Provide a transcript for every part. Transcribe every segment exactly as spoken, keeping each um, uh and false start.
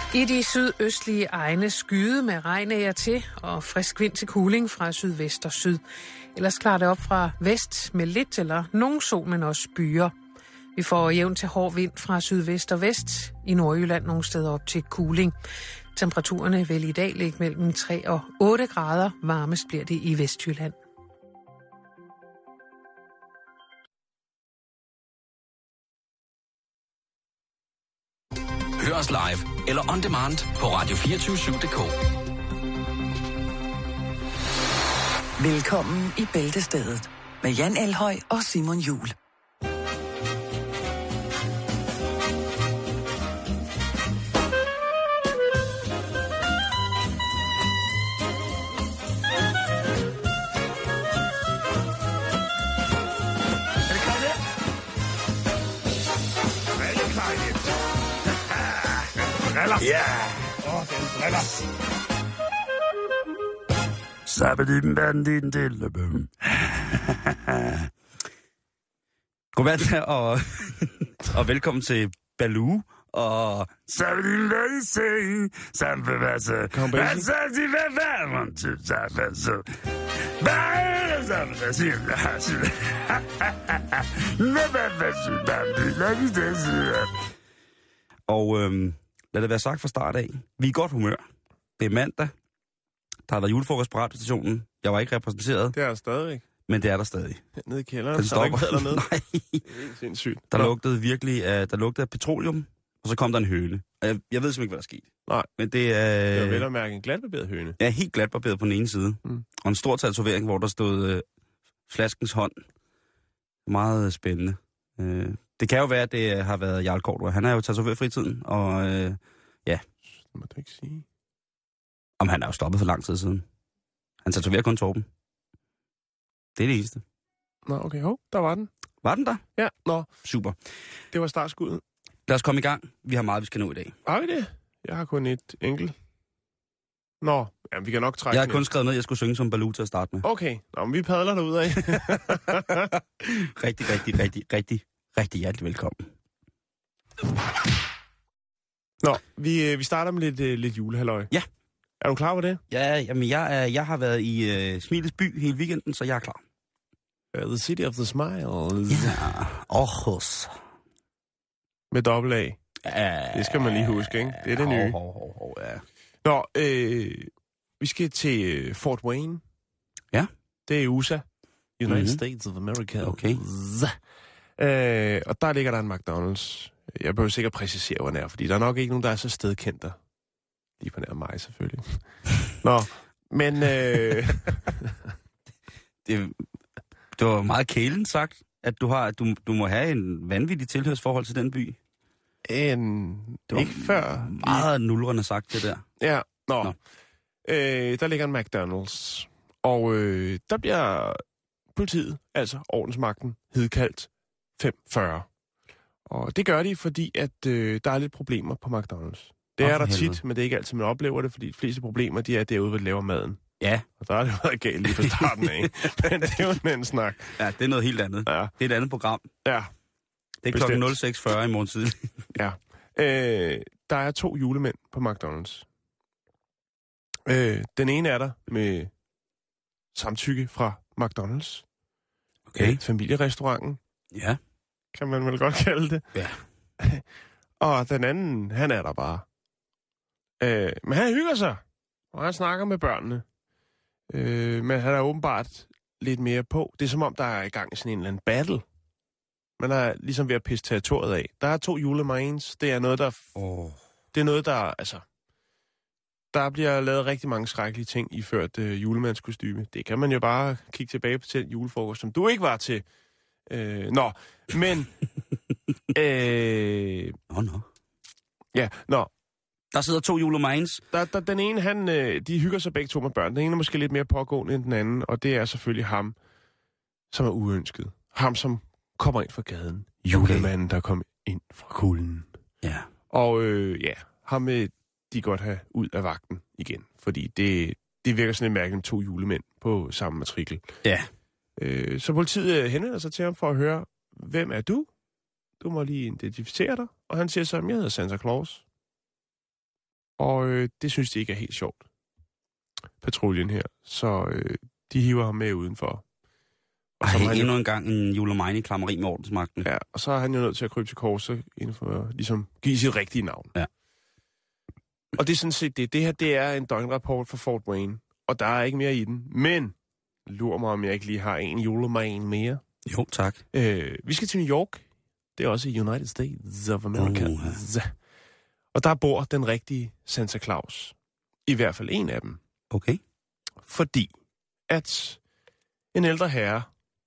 I de sydøstlige egne skyde med regn af til og frisk vind til kuling fra sydvest og syd. Ellers klarer det op fra vest med lidt eller nogen sol, men også byer. Vi får jævn til hård vind fra sydvest og vest. I Nordjylland nogle steder op til kuling. Temperaturerne vil i dag ligge mellem tre og otte grader. Varmest bliver det i Vestjylland. Hør os live eller on demand på radio to fire syv punktum d k. Velkommen i Bæltestedet med Jan Elhøj og Simon Juhl. Ja! Åh, oh, den briller. Sabbedim bandin dillebøm. Godmorgen og, og velkommen til Baloo og... Sabbedim bandin sing, sambevasse. Kom bag. Altså, de vil være rundt til sambevasse. Bare sambevasse. Sambevasse, bandin, lad os det sige. Og øhm, lad det være sagt fra start af. Vi er i godt humør. Det er mandag. Der har været julefrokost på radiostationen. Jeg var ikke repræsenteret. Det er der stadig. Men det er der stadig. Nede i kælderen. Den stopper. Der nede. Nej. Det er helt sindssygt. Der Nå. lugtede virkelig af, der lugtede af petroleum, og så kom der en høne. Jeg, jeg ved simpelthen ikke, hvad der skete. Nej. Men det er... Det var vel at mærke en glatbarberet høne. Ja, helt glatbarberet på den ene side. Mm. Og en stor tatovering, hvor der stod øh, flaskens hånd. Meget spændende. Øh, det kan jo være, at det har været Jarl Cordua. Han er jo tatoveret fritiden, og øh, ja. Det må du ikke sige. Om han er jo stoppet for lang tid siden. Han tatoverer kun Torben. Det er det eneste. Nå, okay. Hov, der var den. Var den der? Ja, nå. Super. Det var startskuddet. Lad os komme i gang. Vi har meget, vi skal nå i dag. Har vi det? Jeg har kun et enkelt. Nå, jamen, vi kan nok trække Jeg har den kun ind. skrevet ned, at jeg skulle synge som Baloo til at starte med. Okay, nå, men vi padler derudad. Rigtig, rigtig, rigtig, rigtig, rigtig hjertelig velkommen. Nå, vi, vi starter med lidt, uh, lidt julehalløj. Ja. Er du klar på det? Ja, jamen jeg, er, jeg har været i uh, Smilets by hele weekenden, så jeg er klar. Uh, the City of the Smiles. Ja, Aarhus. Med dobbelt A. Ja, Det skal man lige huske, ikke? Det er det nye. Hov, hov, hov, ja. Nå, øh, vi skal til øh, Fort Wayne. Ja. Det er U S A. United Mm-hmm. States of America. Okay. Øh, og der ligger der en McDonald's. Jeg behøver sikkert præcisere, hvor den er, fordi der er nok ikke nogen, der er så stedkendt der. Lige på nær mig, selvfølgelig. Nå, men... Øh, det, det var meget kælen sagt, at du, har, du, du må have en vanvittig tilhørsforhold til den by. en, Det var ikke før... meget nulrende sagt, det der. Ja, nå. Nå. Øh, der ligger en McDonald's. Og øh, der bliver politiet, altså ordensmagten, hedkaldt fem fyrre. Og det gør de, fordi at øh, der er lidt problemer på McDonald's. Det Åh, er for der helvede. tit, men det er ikke altid, man oplever det, fordi de fleste problemer, de er derude, hvor de laver maden. Ja. Og der er det jo været galt lige fra starten af. Men det er jo en anden snak. Ja, det er noget helt andet. Ja. Det er et andet program. Ja, Det er Bestemt. klokken nul seks fyrre i morgen tidlig. ja. Øh, der er to julemænd på McDonald's. Øh, den ene er der med samtykke fra McDonald's. Okay. Øh, familierestauranten, Ja. kan man vel godt kalde det. Ja. Og den anden, han er der bare. Øh, men han hygger sig, og han snakker med børnene. Øh, men han er åbenbart lidt mere på. Det er som om, der er i gang sådan en eller anden battle. Man er ligesom ved at pisse territoriet af. Der er to julemarines. Det er noget, der... Oh. Det er noget, der... Altså, der bliver lavet rigtig mange skrækkelige ting iført øh, julemandskostyme. Det kan man jo bare kigge tilbage på til den julefrokost, som du ikke var til. Øh, nå, men... øh, Nå, nå. ja, nå. Der sidder to julemines. Der, der, den ene, han, øh, de hygger sig begge to med børn. Den ene er måske lidt mere pågående end den anden, og det er selvfølgelig ham, som er uønsket. Ham, som kommer ind fra gaden. Julemanden, der kom ind fra kulden. Ja. Og øh, ja, ham vil de godt have ud af vagten igen, fordi det, det virker sådan lidt mærkeligt to julemænd på samme matrikel. Ja. Øh, så politiet henvender sig til ham for at høre, hvem er du? Du må lige identificere dig. Og han siger så, jeg hedder Santa Claus. Og øh, det synes de ikke er helt sjovt, patruljen her. Så øh, de hiver ham med udenfor. Og så Ej, endnu jo... en gang en julemine i klammeri med ordensmagten. Ja, og så er han jo nødt til at krybe til korset, inden for at ligesom, give sit rigtige navn. Ja. Og det er sådan set det. Det her, det er en døgnrapport for Fort Wayne, og der er ikke mere i den. Men, lurer mig, om jeg ikke lige har en julemine mere. Jo, tak. Øh, vi skal til New York. Det er også i United States of America. Uh, ja. Og der bor den rigtige Santa Claus. I hvert fald en af dem. Okay. Fordi at en ældre herre,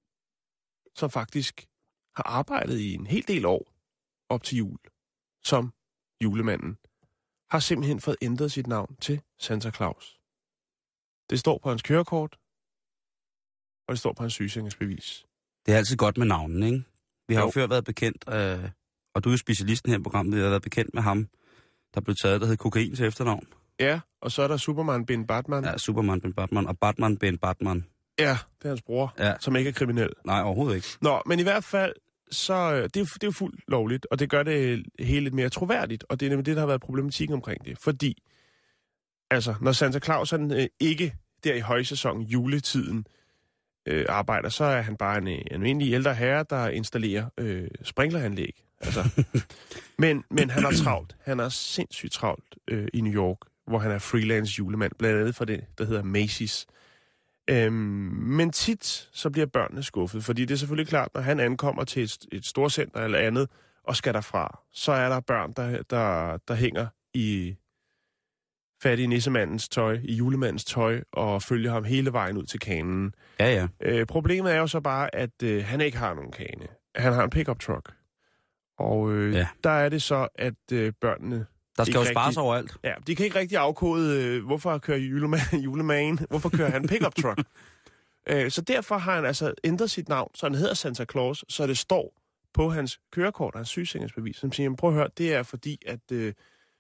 som faktisk har arbejdet i en hel del år op til jul, som julemanden, har simpelthen fået ændret sit navn til Santa Claus. Det står på hans kørekort, og det står på hans sygesikringsbevis. Det er altid godt med navnen, ikke? Vi har jo, jo før været bekendt, øh, og du er jo specialisten her i programmet, vi har været bekendt med ham, der blev taget, der hed kokain til efternavn. Ja, og så er der Superman Ben Batman. Ja, Superman Ben Batman, og Batman Ben Batman. Ja, det er hans bror, ja. Som ikke er kriminel. Nej, overhovedet ikke. Nå, men i hvert fald, så det er, det er jo fuldt lovligt, og det gør det hele lidt mere troværdigt, og det er nemlig det, der har været problematikken omkring det. Fordi, altså, når Santa Claus han, øh, ikke der i højsæson, juletiden, øh, arbejder, så er han bare en, en almindelig ældre herre, der installerer øh, sprinkleranlæg. Altså. men, men han er travlt. Han er sindssygt travlt øh, i New York, hvor han er freelance julemand, blandt andet for det, der hedder Macy's. Øhm, men tit så bliver børnene skuffet, fordi det er selvfølgelig klart, når han ankommer til et, et storcenter eller andet, og skal derfra, så er der børn, der, der, der hænger i fattige nissemandens tøj, i julemandens tøj, og følger ham hele vejen ud til kanen. Ja, ja. Øh, problemet er jo så bare, at øh, han ikke har nogen kane. Han har en pickup truck. Og øh, ja. Der er det så, at øh, børnene... Der skal jo spares overalt. Ja, de kan ikke rigtig afkode, øh, hvorfor kører julemanden, julemanden, hvorfor kører han pickup truck. øh, så derfor har han altså ændret sit navn, så han hedder Santa Claus, så det står på hans kørekort, hans sygesikringsbevis, som siger, prøv at høre, det er fordi, at øh,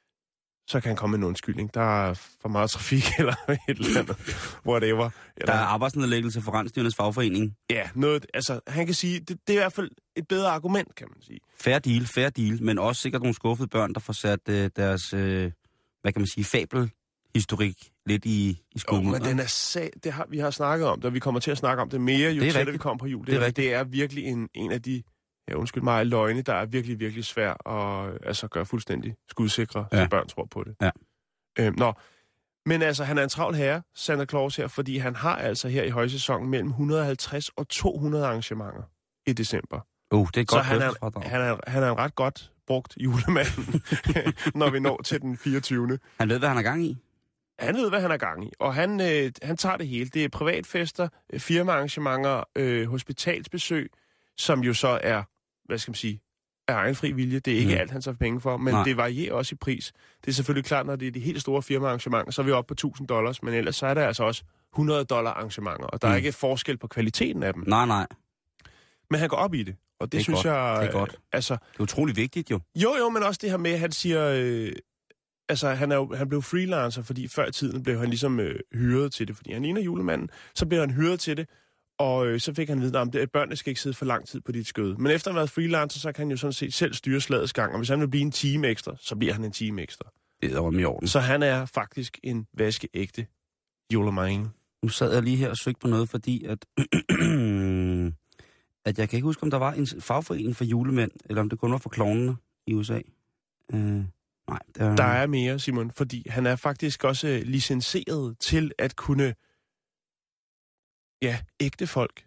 så kan han komme med en undskyldning. Der er for meget trafik eller et eller andet, whatever. Der er arbejdsnedlæggelse for Rensdyrenes Fagforening. Ja, noget, altså han kan sige, det, det er i hvert fald et bedre argument, kan man sige. Fair deal, fair deal, men også sikkert nogle skuffede børn, der får sat øh, deres, øh, hvad kan man sige, fabelhistorik lidt i, i skolen. Jo, men den er sag, det har, vi har snakket om det, og vi kommer til at snakke om det mere, jo tættere vi kommer på jul. Det, det, er, det er virkelig en, en af de, ja undskyld mig, løgne, der er virkelig, virkelig svær at altså, gøre fuldstændig skudsikre, ja. Så børn tror på det. Ja. Øhm, nå, men altså, han er en travl herre, Santa Claus her, fordi han har altså her i højsæsonen mellem et hundrede og halvtreds og to hundrede arrangementer i december. Uh, det er godt. Så han er, han, er, han er en ret godt brugt julemand, når vi når til den fireogtyvende Han ved, hvad han er gang i. Han ved, hvad han er gang i, og han, øh, han tager det hele. Det er privatfester, firmaarrangementer, øh, hospitalsbesøg, som jo så er, hvad skal man sige, af egen fri vilje. Det er ikke mm. alt, han tager penge for, men Nej. Det varierer også i pris. Det er selvfølgelig klart, når det er de helt store firmaarrangementer, så er vi oppe på tusind dollars, men ellers så er der altså også hundrede dollar arrangementer, og der mm. er ikke forskel på kvaliteten af dem. Nej, nej. Men han går op i det, og det, det synes godt. jeg... Det er godt. Altså, det er utrolig vigtigt, jo. Jo, jo, men også det her med, at han siger... Øh, altså, han, er jo, han blev freelancer, fordi før i tiden blev han ligesom øh, hyret til det, fordi han ligner julemanden. Så blev han hyret til det, og øh, så fik han vide, at børnene skal ikke sidde for lang tid på dit skøde. Men efter at have været freelancer, så kan han jo sådan set selv styre slagets gang, og hvis han vil blive en time ekstra, så bliver han en time ekstra. Det er jo i orden. Så han er faktisk en vaskeægte julemanden. Nu sad jeg lige her og søgte på noget, fordi at... at jeg kan ikke huske, om der var en fagforening for julemænd, eller om det kun var for klovnene i U S A. Øh, nej, der... der er mere, Simon, fordi han er faktisk også licenseret til at kunne, ja, ægte folk.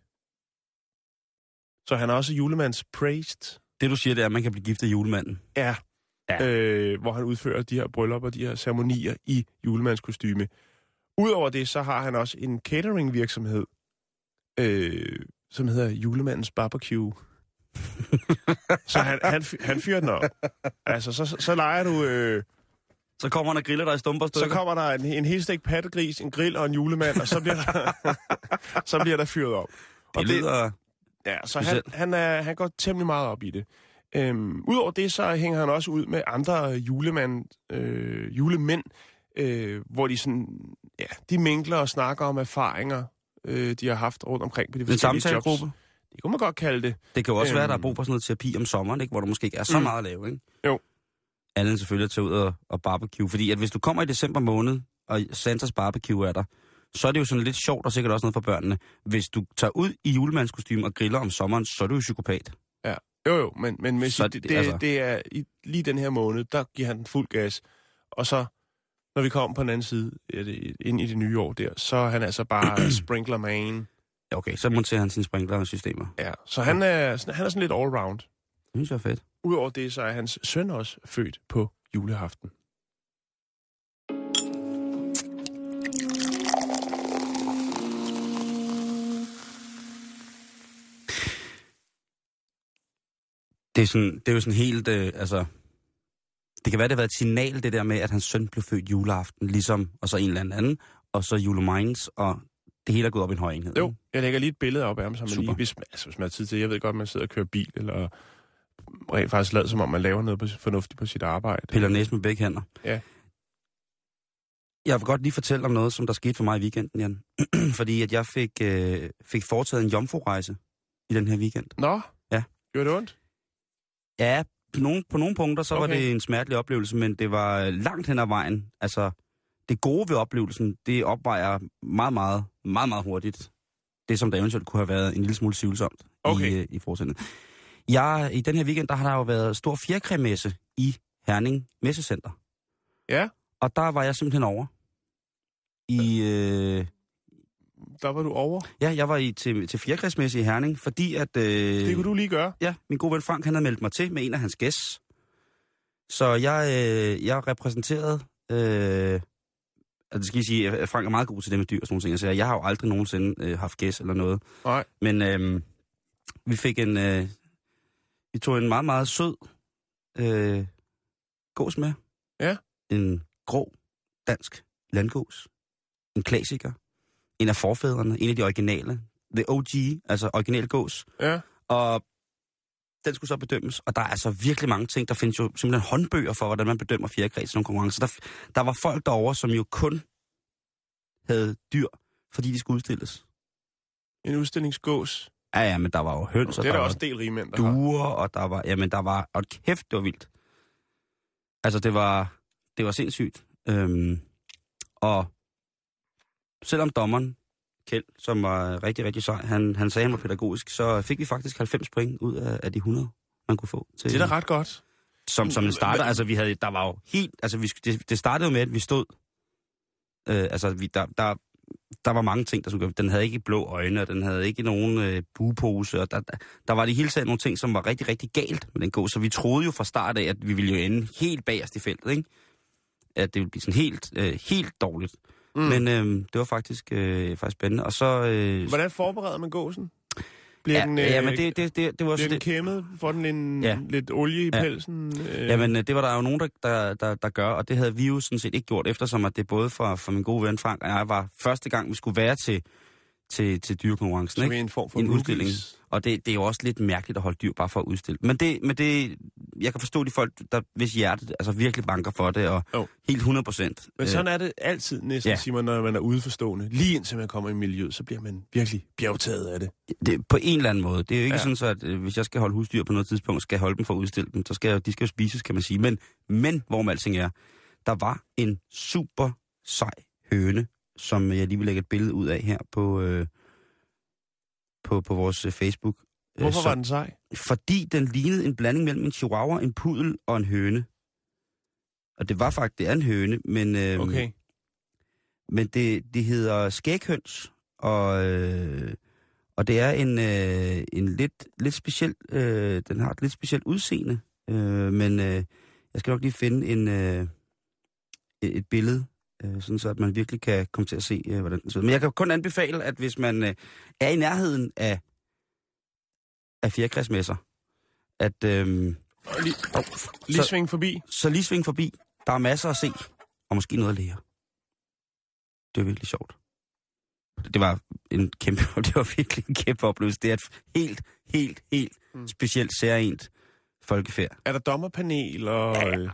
Så han er også julemands praised. Det du siger, det er, at man kan blive gift af julemanden? Ja, ja. Øh, hvor han udfører de her bryllupper, de her ceremonier i julemandskostyme. Udover det, så har han også en catering-virksomhed, øh, som hedder Julemandens Barbecue. Så han, han, han fyrer den op. Altså, så, så leger du... Øh, så kommer han og griller dig i stumper stykker. Så kommer der en, en helstegt pattegris, en grill og en julemand, og så bliver der, så bliver der fyret op. Det og lyder... Det, ja, så han, han, er, han går temmelig meget op i det. Øhm, Udover det, så hænger han også ud med andre julemand, øh, julemænd, øh, hvor de sådan... Ja, de minkler og snakker om erfaringer, øh, de har haft rundt omkring på de forskellige jobs. Det kunne man godt kalde det. Det kan jo også øhm, være, at der er brug for sådan noget terapi om sommeren, ikke? Hvor der måske ikke er så mm. meget at lave, ikke? Jo. Allen selvfølgelig at tage ud og, og barbecue. Fordi at hvis du kommer i december måned, og Santas barbecue er der, så er det jo sådan lidt sjovt og sikkert også noget for børnene. Hvis du tager ud i julemandskostyme og griller om sommeren, så er du jo psykopat. Ja, jo jo, men, men hvis Så det, det- det, altså- det er i, lige den her måned, der giver han den fuld gas. Og så, når vi kommer på den anden side, er det, ind i det nye år der, så er han altså bare sprinklerman. Ja, okay, så monterer han sine sprinklersystemer. Ja, så han er, sådan- han er sådan lidt allround. Det synes jeg er fedt. Udover det, så er hans søn også født på juleaften. Det er, sådan, det er jo sådan helt, øh, altså... Det kan være, det har været et signal, det der med, at hans søn blev født juleaften, ligesom, og så en eller anden, og så julemines, og det hele er gået op i en høj enhed. Jo, jeg lægger lige et billede op af ham, så man Super. lige, hvis, altså, hvis man har tid til. Jeg ved godt, man sidder og kører bil, eller rent faktisk lader, som om man laver noget på, fornuftigt på sit arbejde. Piller næsen med begge hænder. Ja. Jeg vil godt lige fortælle om noget, som der skete for mig i weekenden, Jan. Fordi at jeg fik, øh, fik foretaget en jomfru-rejse i den her weekend. Nå, Ja. gjorde det ondt? Ja, på nogle, på nogle punkter, så okay. var Okay. det en smertelig oplevelse, men det var langt hen ad vejen. Altså, det gode ved oplevelsen, det opvejer meget, meget, meget, meget hurtigt. Det, som der eventuelt kunne have været en lille smule tvivlsomt Okay. i, øh, i fortsættet. Jeg, I den her weekend, der har der jo været stor fjerkræmesse i Herning Messecenter. Ja, Og der var jeg simpelthen over. I, øh, der var du over. ja, jeg var i, til, til fjerkræsmesse i Herning, fordi at... Øh, Det kunne du lige gøre. Ja, min gode ven Frank, han havde meldt mig til med en af hans gæster. Så jeg, øh, jeg repræsenterede... Øh, altså det skal jeg sige, at Frank er meget god til det med dyr og sådan nogle ting. Så jeg har jo aldrig nogensinde øh, haft gæst eller noget. Nej. Men øh, vi fik en... Øh, vi tog en meget, meget sød øh, gås med. Ja. En grå dansk landgås. En klassiker. En af forfædrene. En af de originale. The O G, altså original gås. Ja. Og den skulle så bedømmes, og der er altså virkelig mange ting. Der findes jo simpelthen håndbøger for, hvordan man bedømmer fjerkræ i sådan nogle konkurrencer. Der, der var folk derovre, som jo kun havde dyr, fordi de skulle udstilles. En udstillingsgås. Ja, ja, men der var jo høns, Det og er der der var også en del rigmænd, der har. duer, og der var, jamen der var, og kæft, det var vildt. Altså, det var, det var sindssygt. Øhm, og selvom dommeren, Kjeld, som var rigtig, rigtig sej, han, han sagde, han var pædagogisk, så fik vi faktisk halvfems point ud af, af de hundrede, man kunne få. Til, Det er da ret godt. Som, som den startede, altså vi havde, der var jo helt, altså vi, det, det startede jo med, at vi stod, øh, altså vi, der, der, der var mange ting, der skulle gøre. Den havde ikke blå øjne, og den havde ikke nogen øh, buepose, og der, der, der var det hele taget nogle ting, som var rigtig, rigtig galt med den gås, så vi troede jo fra start af, at vi ville jo ende helt bagerst i feltet, ikke? At det ville blive sådan helt, øh, helt dårligt. Mm. Men øh, det var faktisk, øh, faktisk spændende, og så... Øh, Hvordan forbereder man gåsen? Bliver ja, den, øh, ja, men det, det, det, det var bliver så den kæmmet? Får den en, Ja. lidt olie i Ja. pelsen? Øh, Jamen, det var der jo nogen, der, der, der, der gør, og det havde vi jo sådan set ikke gjort, eftersom at det både for, for min gode ven Frank og jeg var første gang, vi skulle være til, til, til dyrekonkurrencen, som ikke? en form for En rookies. udstilling. Og det, det er jo også lidt mærkeligt at holde dyr bare for at udstille. Men det, men det jeg kan forstå de folk, der hvis hjertet altså virkelig banker for det, og Jo. helt hundrede procent. Men sådan er det altid næsten, Ja. ja. Simon, når man er udeforstående. Lige indtil man kommer i miljøet, så bliver man virkelig bjergtaget af det. Det, på en eller anden måde. Det er jo ikke Ja. sådan, så at øh, hvis jeg skal holde husdyr på noget tidspunkt, skal jeg holde dem for at udstille dem. Så skal jeg, de skal jo spises, kan man sige. Men, men hvor med alting er, der var en super sej høne, som jeg lige vil lægge et billede ud af her på, øh, på, på vores øh, Facebook. Øh, Hvorfor så- var den sej? Fordi den lignede en blanding mellem en chihuahua, en pudel og en høne. Og det var faktisk, det er en høne, men, øh, Okay. men det, det hedder skæghøns, og, øh, og det er en, øh, en lidt, lidt speciel, øh, den har et lidt specielt udseende, øh, men øh, jeg skal nok lige finde en, øh, et, et billede, øh, sådan så at man virkelig kan komme til at se, øh, hvordan den ser ud. Men jeg kan kun anbefale, at hvis man øh, er i nærheden af af fjerkræsmesser, at øh, Og lige, lige så- sving forbi. så lige sving forbi. Der er masser at se, og måske noget at lære. Det er virkelig sjovt. Det var en kæmpe, det var virkelig en kæmpe oplevelse. Det er et helt, helt, helt Mm. specielt særligt folkefærd. Er der dommerpanel, og øh,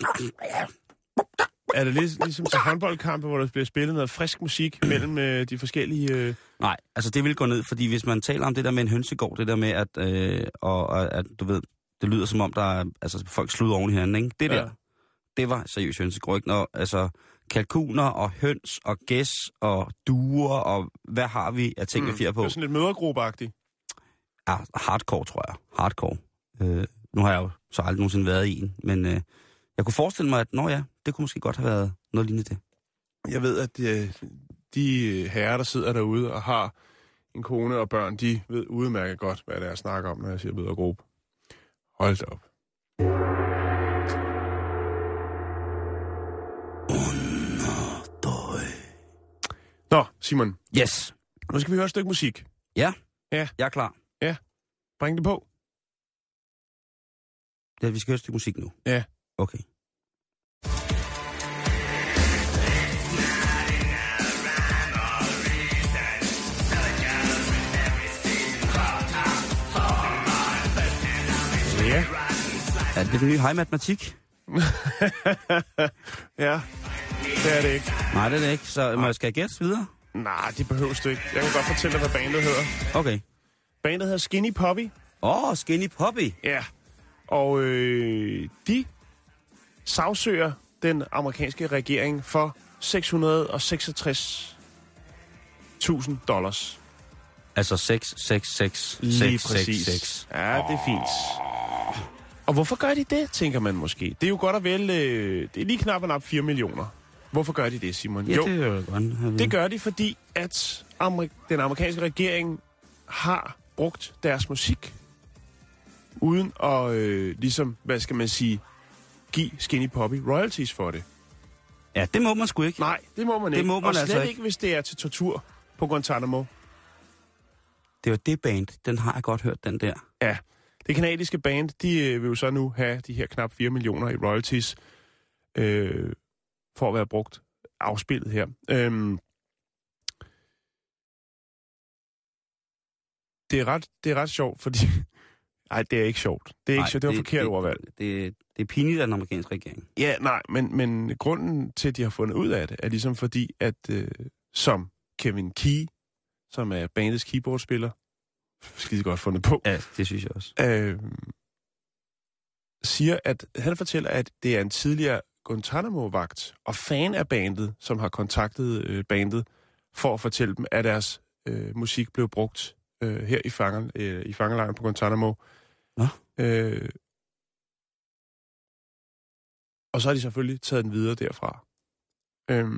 er det lig, ligesom til håndboldkampe, hvor der bliver spillet noget frisk musik mellem øh, de forskellige... Øh, Nej, altså det vil gå ned, fordi hvis man taler om det der med en hønsegård, det der med, at, øh, og, og, at du ved, det lyder som om, der er, altså folk sluder oven i hinanden, ikke? Det der, Ja. det var seriøst hønsegrød. Når, altså, kalkuner og høns og gæs og duer og hvad har vi af ting, mm. vi fjer på. Det er sådan lidt mødergruppeagtigt. Ja, hardcore, tror jeg. Hardcore. Øh, nu har jeg jo så aldrig nogensinde været i en, men øh, jeg kunne forestille mig, at nå ja, det kunne måske godt have været noget lignende det. Jeg ved, at de, de herrer, der sidder derude og har en kone og børn, de ved udmærket godt, hvad det er, jeg snakker om, når jeg siger mødergruppe. Hold da op. Nå, Simon. Yes. Nu skal vi høre et stykke musik. Ja, ja. Jeg er klar. Ja, bring det på. Ja, vi skal høre et stykke musik nu. Ja. Okay. Ja. Er det den nye high matematik? Ja, det er det ikke. Nej, det er det ikke. Så må jeg skal jeg gætte videre? Nej, det behøves du ikke. Jeg kan godt fortælle dig, hvad bandet hedder. Okay. Bandet hedder Skinny Puppy. Åh, oh, Skinny Puppy. Ja. Og øh, de sagsøger den amerikanske regering for seks hundrede og seksogtres tusind dollars. Altså seks seks seks Lige seks præcis. seks. Ja, det er fint. Og hvorfor gør de det, tænker man måske? Det er jo godt og vel, øh, det er lige knap og nap fire millioner. Hvorfor gør de det, Simon? Ja, jo, det er jo godt. det gør de, fordi at Amerik- den amerikanske regering har brugt deres musik, uden at, øh, ligesom, hvad skal man sige, give Skinny Puppy royalties for det. Ja, det må man sgu ikke. Nej, det må man det ikke. Må man og slet altså ikke, ikke, hvis det er til tortur på Guantanamo. Det var det band, den har jeg godt hørt, den der. Ja, det kanadiske band, de øh, vil jo så nu have de her knap fire millioner i royalties øh, for at være brugt afspillet her. Øhm, det, er ret, det er ret sjovt, fordi... Nej, det er ikke sjovt. Det er ikke nej, sjovt. Det var det, forkert det, ordvalg. Det, det, det er pinligt af den amerikanske regering. Ja, nej, men, men grunden til, at de har fundet ud af det, er ligesom fordi, at øh, som Kevin Key, som er bandets keyboardspiller, skide godt fundet på. Ja, det synes jeg også. Øh, siger, at han fortæller, at det er en tidligere Guantanamo-vagt og fan af bandet, som har kontaktet øh, bandet for at fortælle dem, at deres øh, musik blev brugt øh, her i, fanger, øh, i fangelejren på Guantanamo. Nå? Øh, og så har de selvfølgelig taget den videre derfra. Øh,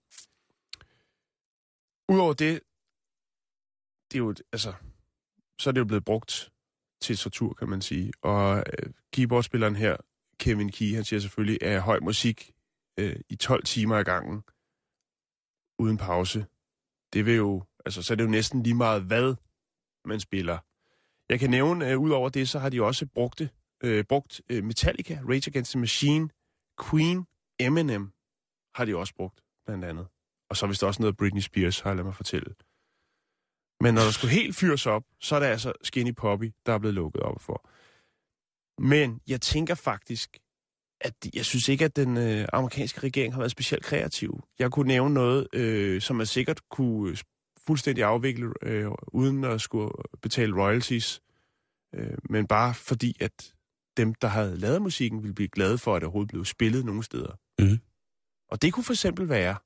Udover det, det er jo, altså, så er det jo blevet brugt til tortur, kan man sige. Og øh, keyboardspilleren her, Kevin Key, han siger selvfølgelig, at høj musik øh, i tolv timer ad gangen, uden pause. Det vil jo, altså, så er det jo næsten lige meget, hvad man spiller. Jeg kan nævne, øh, ud over det, så har de også brugt, det, øh, brugt øh, Metallica, Rage Against the Machine, Queen, Eminem har de også brugt, blandt andet. Og så er vist også noget Britney Spears, har jeg ladet mig fortælle. Men når der skulle helt fyres op, så er det altså Skinny Puppy, der er blevet lukket op for. Men jeg tænker faktisk, at de, jeg synes ikke, at den øh, amerikanske regering har været specielt kreativ. Jeg kunne nævne noget, øh, som man sikkert kunne fuldstændig afvikle, øh, uden at skulle betale royalties. Øh, men bare fordi, at dem, der havde lavet musikken, ville blive glade for, at det overhovedet blev spillet nogle steder. Mm. Og det kunne for eksempel være...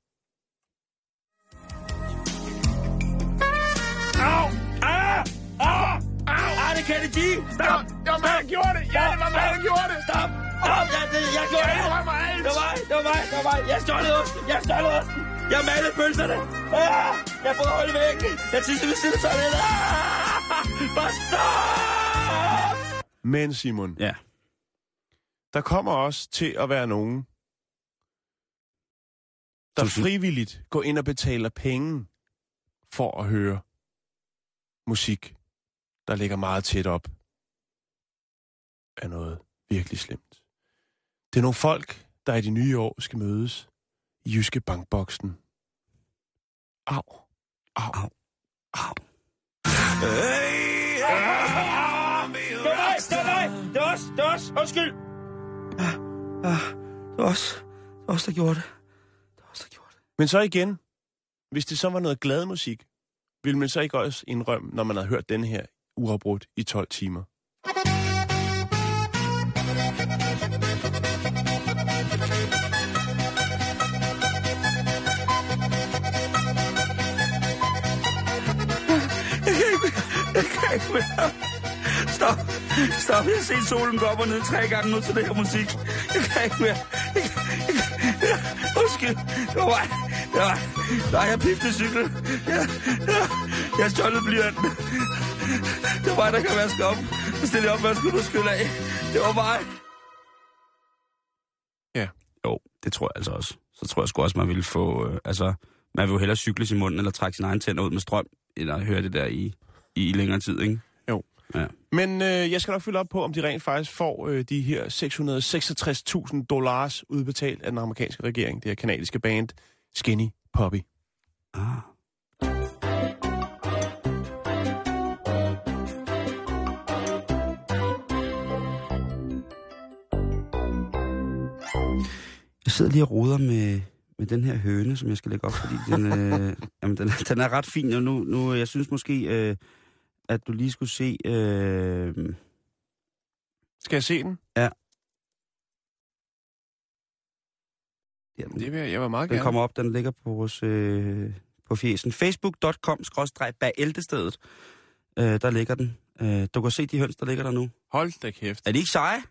Au! Ah! Ah! Au! Ah, det kan det give! Stop! Det var mig, der gjorde det! Ja, det var mig, der gjorde det! Stop! Stop! Jeg, det, jeg gjorde det! Det var mig! Det var mig! Det var mig! Det var mig! Jeg stjålede osten! Jeg stjålede osten! Jeg malede pølserne! Ah! Jeg brød holde væk! Jeg tissede ved siden af toilettet! Ah! Bare stop! Men Simon, Ja. der kommer også til at være nogen, der Som- frivilligt går ind og betaler penge for at høre musik, der ligger meget tæt op af noget virkelig slemt. Det er nogle folk, der i de nye år skal mødes i Jyske Bankboksen. Au. Au. Au. Au. Hey! Ah! Det var mig! Det var mig! Det var os! Det var os! Undskyld! Ah, ah, det var os. Det var os, der gjorde det. Det var os, der gjorde det. Men så igen, hvis det så var noget glad musik, vil man så ikke også indrømme, når man har hørt den her uafbrudt i tolv timer? kan ikke mere. Stop. Stop. Jeg har set solen gå op og ned tre gange nu til det her musik. Jeg kan ikke mere. Jeg kan, jeg kan, jeg, undskyld. Det var mig. Det var mig. Jeg piftede cykel. Jeg, jeg, jeg har stjålet blyanten. Det var mig, der kan vaske op. Så stille jeg op, hvad skulle du skylde af? Det var mig. Ja. Jo, det tror jeg altså også. Så tror jeg sgu også, man ville få... Øh, altså, man vil jo hellere cykle i munden, eller trække sin egen tænder ud med strøm, eller høre det der i, i længere tid, ikke? Jo. Ja. Men øh, jeg skal nok følge op på, om de rent faktisk får øh, de her seks hundrede og seksogtres tusind dollars udbetalt af den amerikanske regering, det her kanadiske band Skinny Puppy. Ah. Jeg sidder lige og roder med, med den her høne, som jeg skal lægge op, fordi den, øh, jamen, den, den er ret fin, og nu, nu jeg synes måske, øh, at du lige skulle se... Øh... Skal jeg se den? Ja. Jamen, det vil jeg, jeg var meget den gerne. kommer op, den ligger på vores... Øh, på fjesen. facebook punktum com skråstreg bæltestedet. Øh, der ligger den. Øh, du kan se de høns, der ligger der nu. Hold da kæft. Er de ikke seje?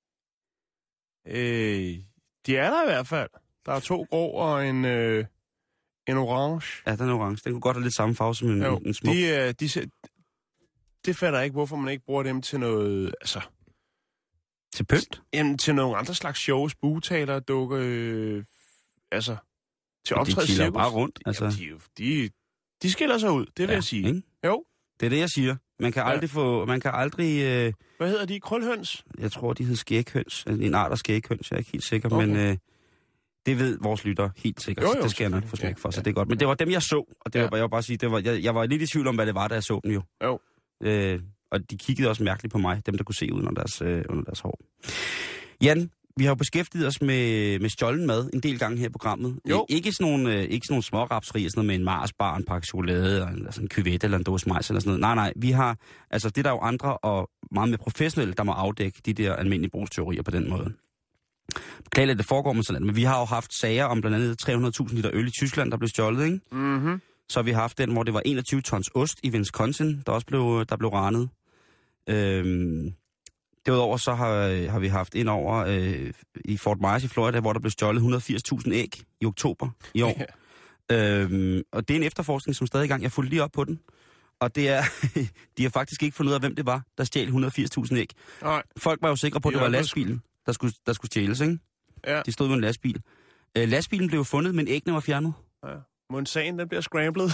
Øh, de er der i hvert fald. Der er to grå og en, øh, en orange. Ja, den er orange. Den kunne godt have lidt samme farve som en, jo, en smuk. De, øh, de, det fatter jeg ikke, hvorfor man ikke bruger dem til noget... Altså, til pynt? Jamen, til nogle andre slags shows, bugtaler, dukke... Øh, altså, til optræde cirkus. De bare rundt. Altså. Jamen, de, de, de skiller sig ud, det vil ja, jeg sige. Ikke? Jo. Det er det, jeg siger. Man kan aldrig ja. få... Man kan aldrig... Øh, Hvad hedder de? Krølhøns? Jeg tror, de hedder skæghøns. En art af skæghøns, jeg er ikke helt sikker. Okay. Men øh, det ved vores lytter helt sikkert. Jo, jo, det skal jeg nok få smæk for, ja. Så det er godt. Men det var dem, jeg så. Og det ja. var, jeg var bare sige, det var, jeg, jeg var lidt i tvivl om, hvad det var, da jeg så dem jo. Jo. Øh, og de kiggede også mærkeligt på mig, dem der kunne se under deres, øh, under deres hår. Jan, vi har jo beskæftiget os med, med stjålen mad en del gange her i programmet. Jo. Ikke sådan nogle, øh, ikke sådan nogle smårapserier, sådan noget med en Mars-bar, en pakke chokolade, og en, altså en cuvette eller en dåse majs eller sådan noget. Nej, nej, vi har, altså det er der jo andre og meget mere professionelle, der må afdække de der almindelige brugsteorier på den måde. Beklageligt, at det foregår med sådan, men vi har jo haft sager om blandt andet tre hundrede tusind liter øl i Tyskland, der blev stjålet, ikke? Mhm. Så har vi haft den, hvor det var enogtyve tons ost i Wisconsin, der også blev, der blev ranet. Øhm, derudover så har, har vi haft ind over øh, i Fort Myers i Florida, hvor der blev stjålet et hundrede og firs tusind æg i oktober i år. Ja. Øhm, og det er en efterforskning, som stadig i gang. Jeg fulgte lige op på den. Og det er, de har faktisk ikke fundet ud af, hvem det var, der stjal et hundrede og firs tusind æg. Nej. Folk var jo sikre på, at det var lastbilen, der skulle, der skulle stjæles, ikke? Ja. De stod med en lastbil. Øh, lastbilen blev fundet, men æggene var fjernet. Ja. Monsagen, den bliver scrambled.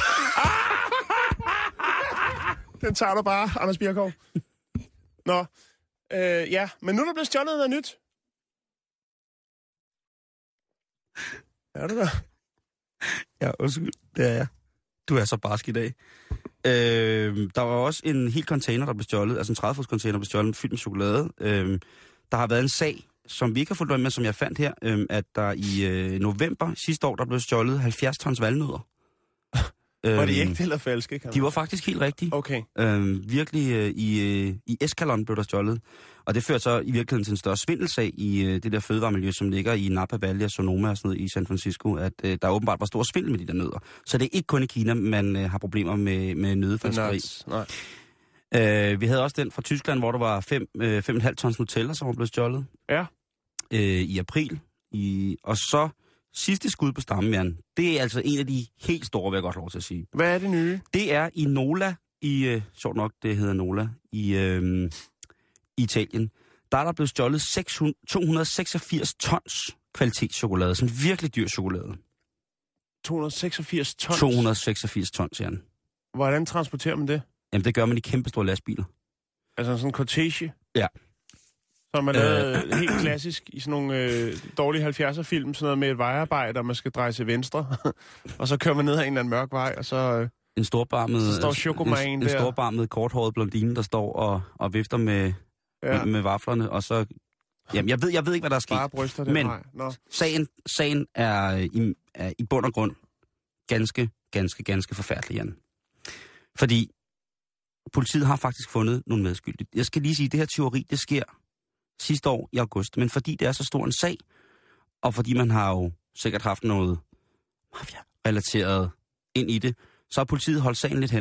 Den tager du bare, Anders Birkov. Nå, øh, ja, men nu er der blevet stjålet noget nyt. Er det der? Ja, undskyld, det er jeg. Du er så barsk i dag. Øh, der var også en hel container, der blev stjålet, altså en tredive fods container, der blev stjålet fyldt med chokolade. Øh, der har været en sag, som vi ikke har fulgt med, som jeg fandt her, øh, at der i øh, november sidste år, der blev stjålet halvfjerds tons valnødder. Var de ægte eller falske? De var faktisk helt rigtige. Okay. Øhm, virkelig øh, i, øh, i Escalon blev der stjålet. Og det førte så i virkeligheden til en større svindelsag i øh, det der fødevaremiljø, som ligger i Napa Valley og Sonoma og sådan noget i San Francisco, at øh, der åbenbart var stor svindel med de der nødder. Så det er ikke kun i Kina, man øh, har problemer med, med nøddefalskeri. Nej. Øh, vi havde også den fra Tyskland, hvor der var fem komma fem tons Nutella, som var blevet stjålet. Ja. Øh, I april. I, og så... Sidste skud på stammen, Jan, det er altså en af de helt store, vil jeg godt lov til at sige. Hvad er det nye? Det er i Nola, i, øh, sjovt nok, det hedder Nola, i, øh, i Italien. Der er der blevet stjålet to hundrede og seksogfirs tons kvalitetschokolade, sådan virkelig dyr chokolade. to hundrede og seksogfirs tons? to hundrede og seksogfirs tons, Jan. Hvordan transporterer man det? Jamen, det gør man i kæmpestore lastbiler. Altså sådan en cortege? Ja. Som er lavet øh. helt klassisk i sådan nogle øh, dårlige halvfjerdser-film, sådan noget med et vejarbejde, og man skal dreje til venstre, og så kører man ned ad en eller anden mørk vej, og så... Øh, en storbarmet, så står Chokoman en, der. en storbarmet, korthåret blondine, der står og, og vifter med, ja. med, med vaflerne, og så... Jamen, jeg ved, jeg ved ikke, hvad der er sket. Bare bryster det. Men sagen, sagen er, i, er i bund og grund ganske, ganske, ganske forfærdelig, Jan. Fordi politiet har faktisk fundet nogle medskyldige. Jeg skal lige sige, at det her tyveri, det sker sidste år i august, men fordi det er så stor en sag, og fordi man har jo sikkert haft noget mafia-relateret ind i det, så har politiet holdt sagen lidt hen.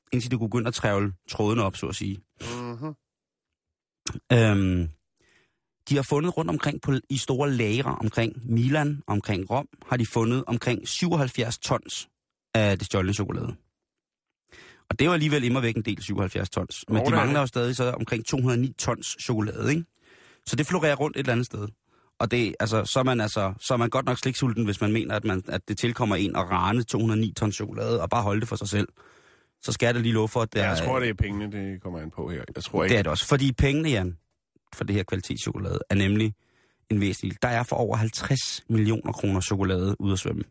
indtil de kunne begynde at trævle trådene op, så at sige. Mm-hmm. Øhm, de har fundet rundt omkring på, i store lagre omkring Milan, omkring Rom, har de fundet omkring syvoghalvfjerds tons af det stjålne chokolade. Og det er jo alligevel immervæk en del syvoghalvfjerds tons. Men oh, de mangler jo stadig så omkring to hundrede og ni tons chokolade, ikke? Så det florerer rundt et eller andet sted. Og det, altså, så, er man, altså, så er man godt nok sliksulten, hvis man mener, at, man, at det tilkommer en at rane to hundrede og ni tons chokolade og bare holde det for sig selv. Så skal jeg da lige love for, at det ja, er... jeg tror, det er pengene, det kommer an på her. Jeg tror ikke... Det er det også. Fordi pengene, Jan, for det her kvalitetschokolade, er nemlig en væsentlig. Der er for over halvtreds millioner kroner chokolade ude at svømme.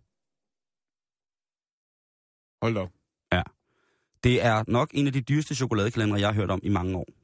Hold op. Ja. Det er nok en af de dyreste chokoladekalendere, jeg har hørt om i mange år.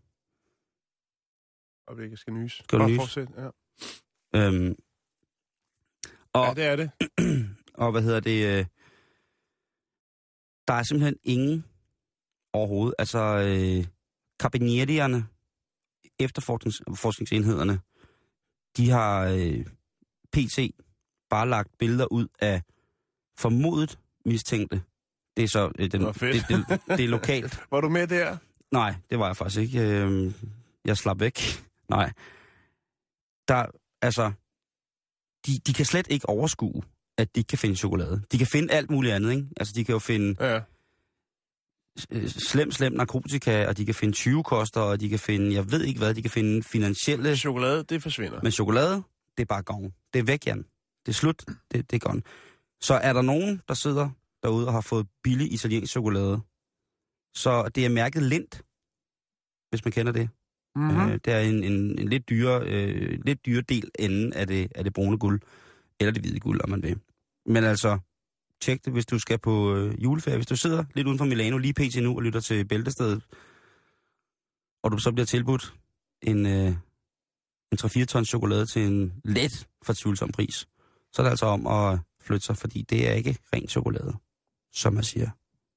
Og det ikke skal nys. Skal du nys? Fortsæt, ja. Øhm, og, ja, det er det. Og hvad hedder det? Øh, der er simpelthen ingen overhovedet. Altså, øh, kabinettierne, efterforskningsenhederne, de har øh, P T bare lagt billeder ud af formodet mistænkte. Det er så øh, den, det, det, det, det er lokalt. Var du med der? Nej, det var jeg faktisk ikke. Øh, jeg slap væk. Nej. Der, altså, de, de kan slet ikke overskue, at de ikke kan finde chokolade. De kan finde alt muligt andet, ikke? Altså, de kan jo finde ja. slem, slem narkotika, og de kan finde tyvekoster, og de kan finde, jeg ved ikke hvad, de kan finde finansielle... Chokolade, det forsvinder. Men chokolade, det er bare gone. Det er væk, Jan. Det er slut. Det, det er gone. Så er der nogen, der sidder derude og har fået billig italiensk chokolade, så det er mærket Lindt, hvis man kender det. Mm-hmm. Øh, det er en, en, en lidt dyre, øh, lidt dyre del enden af det, af det brune guld, eller det hvide guld, om man vil. Men altså, tjek det, hvis du skal på øh, juleferie. Hvis du sidder lidt uden for Milano, lige pt. Nu, og lytter til Bæltestedet, og du så bliver tilbudt en, øh, en tre fire tons chokolade til en let fortvivlsom pris, så er det altså om at flytte sig, fordi det er ikke ren chokolade, som man siger.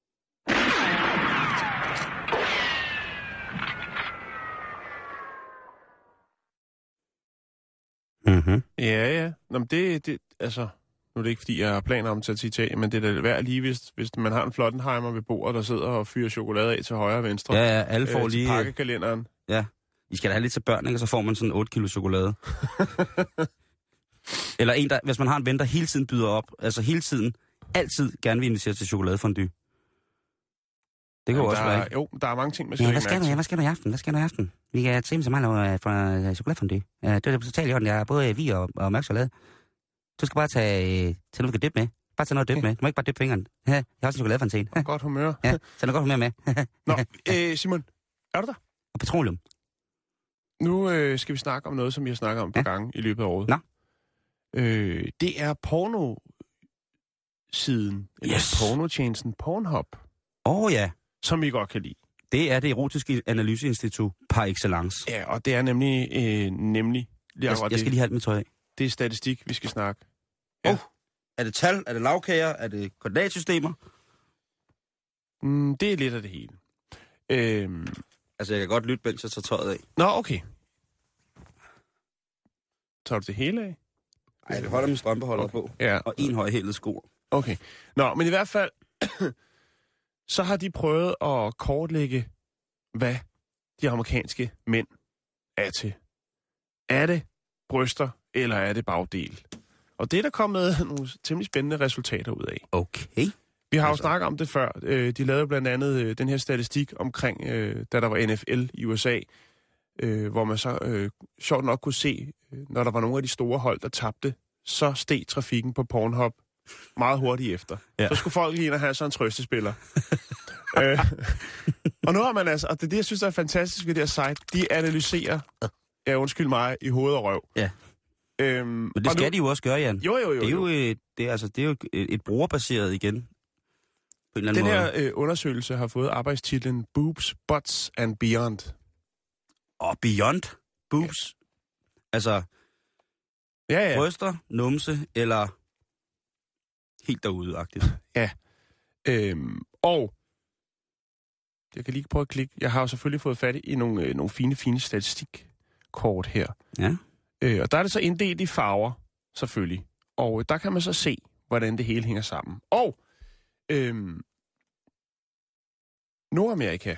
Mm-hmm. Ja, ja. Nå, men det, det, altså, nu er det ikke, fordi jeg har planer om til at citere, men det er da værd lige, hvis, hvis man har en Flottenheimer ved bordet, der sidder og fyrer chokolade af til højre og venstre. Ja, ja, alle får øh, lige... pakkekalenderen. Ja, I skal da have lidt til børn, ikke? Og så får man sådan otte kilo chokolade. Eller en, der, hvis man har en ven, der hele tiden byder op, altså hele tiden, altid gerne vil invitere til chokoladefondue. Det kan jo også der, være, ikke? Jo, der er mange ting, man skal ja, ikke hvad skal du, ja, hvad skal du i aften? Hvad skal du i aften? Vi kan trimme så meget fra chokoladefondue. Ja, det er totalt i orden. Jeg har både vi og, og mørk chokolade. Du skal bare tage, tage noget, du kan dyppe med. Bare tage noget at dyppe med. Du må ikke bare dyppe fingeren. Jeg har også en chokoladefontaine. Godt humør. Ja, så er godt humør med. Nå, øh, Simon, er du der? Og petroleum. Nu øh, skal vi snakke om noget, som vi har snakket om et ja. par gange i løbet af året. Nå. Øh, det er porno-siden, eller yes. pornotjenesten Pornhub. Åh oh, ja. Som I godt kan lide. Det er det erotiske analyseinstitut par excellence. Ja, og det er nemlig... Øh, nemlig jeg, jeg skal lige have alt mit tøj af. Det er statistik, vi skal snakke. Ja. Oh, er det tal? Er det lavkager? Er det koordinatsystemer? Mm, det er lidt af det hele. Øhm... Altså, jeg kan godt lytte, mens jeg tager tøjet af. Nå, okay. Tager du det hele af? Nej, jeg holder min strømpeholder okay. på. Ja. Og en højhælet sko. Okay. Nå, men i hvert fald... så har de prøvet at kortlægge, hvad de amerikanske mænd er til. Er det bryster, eller er det bagdel? Og det er der kommet nogle temmelig spændende resultater ud af. Okay. Vi har jo altså. snakket om det før. De lavede blandt andet den her statistik omkring, da der var N F L i U S A, hvor man så øh, sjovt nok kunne se, når der var nogle af de store hold, der tabte, så steg trafikken på Pornhub meget hurtigt efter. Ja. Så skulle folk lige ind og have sådan en trøstespiller. øh, og nu har man altså, og det er det, jeg synes, der er fantastisk ved det her site, de analyserer, ja undskyld mig, i hoved og røv. Ja. Øhm, Men det skal nu, de jo også gøre, Jan. Jo, jo, jo. Det er jo, et, det er, altså, det er jo et, et brugerbaseret igen. På en eller anden Den måde. her øh, undersøgelse har fået arbejdstitlen Boobs, Butts and Beyond. Og Beyond? Boobs? Ja. Altså, ja, ja. bryster, numse eller helt derude-agtigt. Ja. Øhm, og jeg kan lige prøve at klikke. Jeg har jo selvfølgelig fået fat i nogle, øh, nogle fine, fine statistikkort her. Ja. Øh, og der er det så inddelt i farver, selvfølgelig. Og øh, der kan man så se, hvordan det hele hænger sammen. Og øhm, Nordamerika,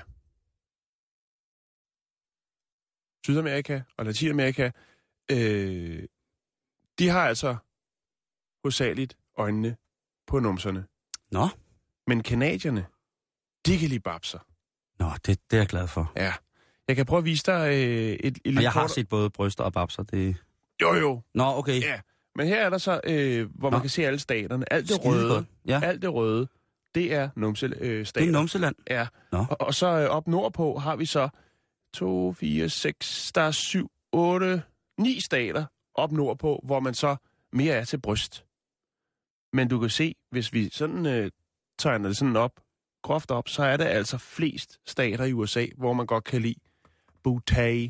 Sydamerika og Latinamerika, øh, de har altså hovedsageligt øjnene på numserne. Nå. Men kanadierne, de kan lide babser. Nå, det, det er jeg glad for. Ja. Jeg kan prøve at vise dig øh, et, et lidt Og jeg har kort... set både bryster og babser. Det... Jo, jo. Nå, okay. Ja. Men her er der så, øh, hvor Nå. man kan se alle staterne. Alt det Skide røde, godt. Ja. alt det røde, det er numsestater. Øh, det er numseland? Ja. Nå. Og, og så øh, op nordpå har vi så to, fire, seks, der er syv, otte, ni stater op nordpå, hvor man så mere er til bryst. Men du kan se, hvis vi sådan øh, tegner det sådan op, groft op, så er det altså flest stater i U S A, hvor man godt kan lide booty.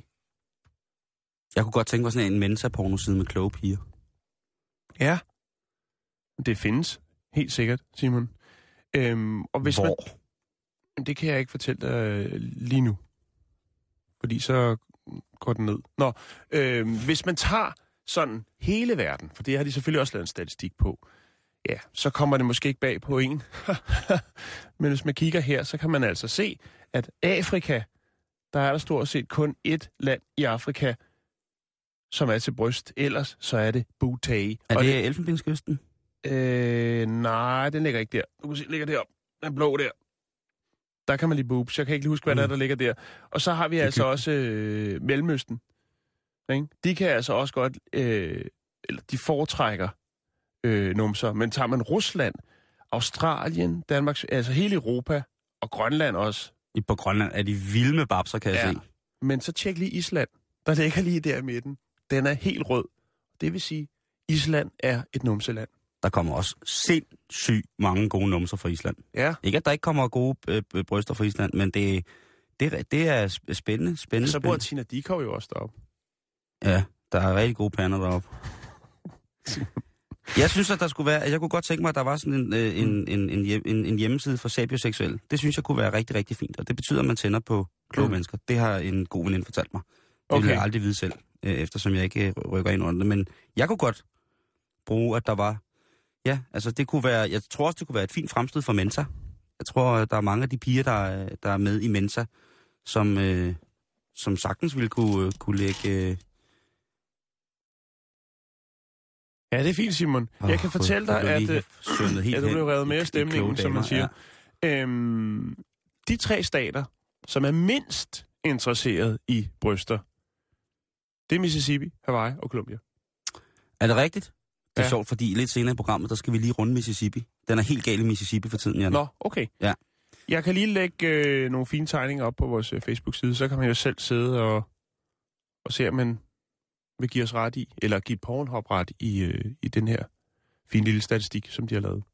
Jeg kunne godt tænke mig sådan en mensa-pornoside med kloge piger. Ja, det findes. Helt sikkert, Simon. Øhm, og hvis Hvor? Man, det kan jeg ikke fortælle dig øh, lige nu. Fordi så går den ned. Nå, øhm, hvis man tager sådan hele verden, for det har de selvfølgelig også lavet en statistik på, ja, så kommer det måske ikke bag på en. Men hvis man kigger her, så kan man altså se, at Afrika, der er der stort set kun ét land i Afrika, som er til bryst. Ellers så er det booty. Er det, det Elfenbenskysten? Øh, nej, den ligger ikke der. Du kan se, den ligger deroppe. Den blå der. Der kan man lige boobs. Jeg kan ikke lige huske, hvad mm. der er, der ligger der. Og så har vi altså også øh, Mellemøsten. Ikke? De kan altså også godt, øh, eller de foretrækker øh, numser. Men tager man Rusland, Australien, Danmark, altså hele Europa og Grønland også. I på Grønland er de vilde med babser, kan jeg ja. se. Men så tjek lige Island. Der ligger lige der i midten. Den er helt rød. Det vil sige, Island er et numseland. Der kommer også sindssygt mange gode numser fra Island. Ja. Ikke at der ikke kommer gode øh, bryster fra Island, men det, det, det er spændende, spændende. Så bor Tina Dickow jo også deroppe. Ja, der er rigtig gode pander deroppe. Jeg synes, at der skulle være, at jeg kunne godt tænke mig, at der var sådan en, en, en, en, en, en hjemmeside for sapioseksuel. Det synes jeg kunne være rigtig, rigtig fint, og det betyder, at man tænder på kloge mm. mennesker. Det har en god veninde fortalt mig. Det okay. vil jeg aldrig vide selv, eftersom jeg ikke rykker ind under det. Men jeg kunne godt bruge, at der var... Ja, altså det kunne være... Jeg tror også, det kunne være et fint fremstød for Mensa. Jeg tror, der er mange af de piger, der, der er med i Mensa, som, øh, som sagtens ville kunne, kunne lægge... Øh... Ja, det er fint, Simon. Oh, jeg kan fortælle dig, at, at du blev revet med af stemningen, som man siger. Ja. Øhm, de tre stater, som er mindst interesseret i bryster, det er Mississippi, Hawaii og Columbia. Er det rigtigt? Det er ja. sjovt, fordi lidt senere i programmet, der skal vi lige runde Mississippi. Den er helt gal i Mississippi for tiden, Jan. Nå, okay. Ja. Jeg kan lige lægge øh, nogle fine tegninger op på vores øh, Facebook-side, så kan man jo selv sidde og, og se, om man vil give os ret i, eller give Pornhub ret i, øh, i den her fine lille statistik, som de har lavet.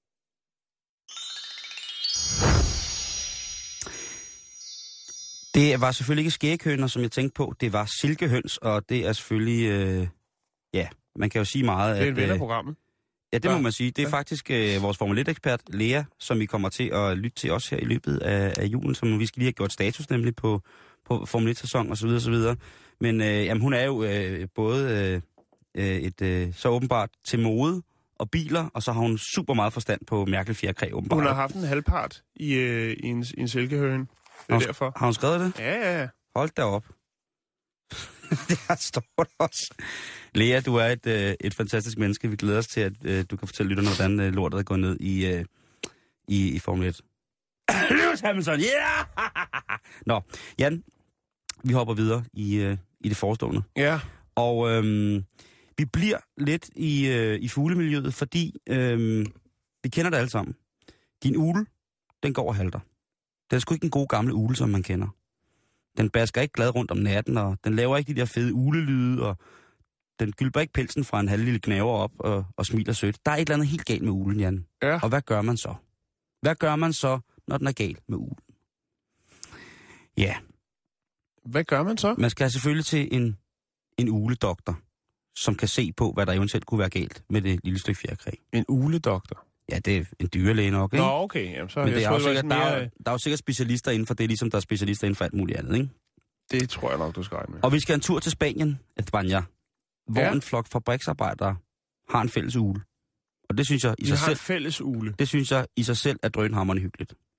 Det var selvfølgelig ikke skæghøner, som jeg tænkte på. Det var silkehøns, og det er selvfølgelig... Øh, ja, man kan jo sige meget... Det er en ven af øh, programmet. Ja, det må man sige. Det er ja. faktisk øh, vores Formel et-ekspert, Lea, som vi kommer til at lytte til også her i løbet af, af julen, som vi skal lige have gjort status nemlig på, på Formel et-sæson og så videre, så videre. Men øh, jamen, hun er jo øh, både øh, et øh, så åbenbart til mode og biler, og så har hun super meget forstand på Mærkel Fjerkræ, åbenbart. Hun har haft en halvpart i, øh, i en, i en silkehøne. Det er har, derfor. Har hun skrevet det? Ja, ja, ja. Hold da op. Det her står der også. Lea, du er et, øh, et fantastisk menneske. Vi glæder os til, at øh, du kan fortælle lytterne, hvordan øh, lortet er gået ned i, øh, i, i Formel et. Lewis Hamilton, yeah! Nå, Jan, vi hopper videre i, øh, i det forestående. Ja. Og øh, vi bliver lidt i, øh, i fuglemiljøet, fordi øh, vi kender det alle sammen. Din ugle, den går og halter. Det er sgu ikke en god gamle ugle, som man kender. Den basker ikke glad rundt om natten, og den laver ikke de der fede ulelyde, og den gylper ikke pelsen fra en halv lille knæver op og, og smiler sødt. Der er et eller andet helt galt med ulen, Jan. Ja. Og hvad gør man så? Hvad gør man så, når den er galt med ulen? Ja. Hvad gør man så? Man skal selvfølgelig til en, en uledoktor, som kan se på, hvad der eventuelt kunne være galt med det lille stykke fjerkræ. En uledoktor? Ja, det er en dyrlæge nok, ikke? Nå, okay. Jamen, så Men jeg det er tror, også sikkert, mere... der, er, der er jo sikkert specialister inden for det, ligesom der er specialister inden for alt muligt andet, ikke? Det tror jeg nok, du skal regne med. Og vi skal en tur til Spanien, España, hvor ja. en flok fabriksarbejdere har en fælles ugle. Og det synes jeg i vi sig har selv... en fælles ugle? Det synes jeg i sig selv er drønhamrende hyggeligt.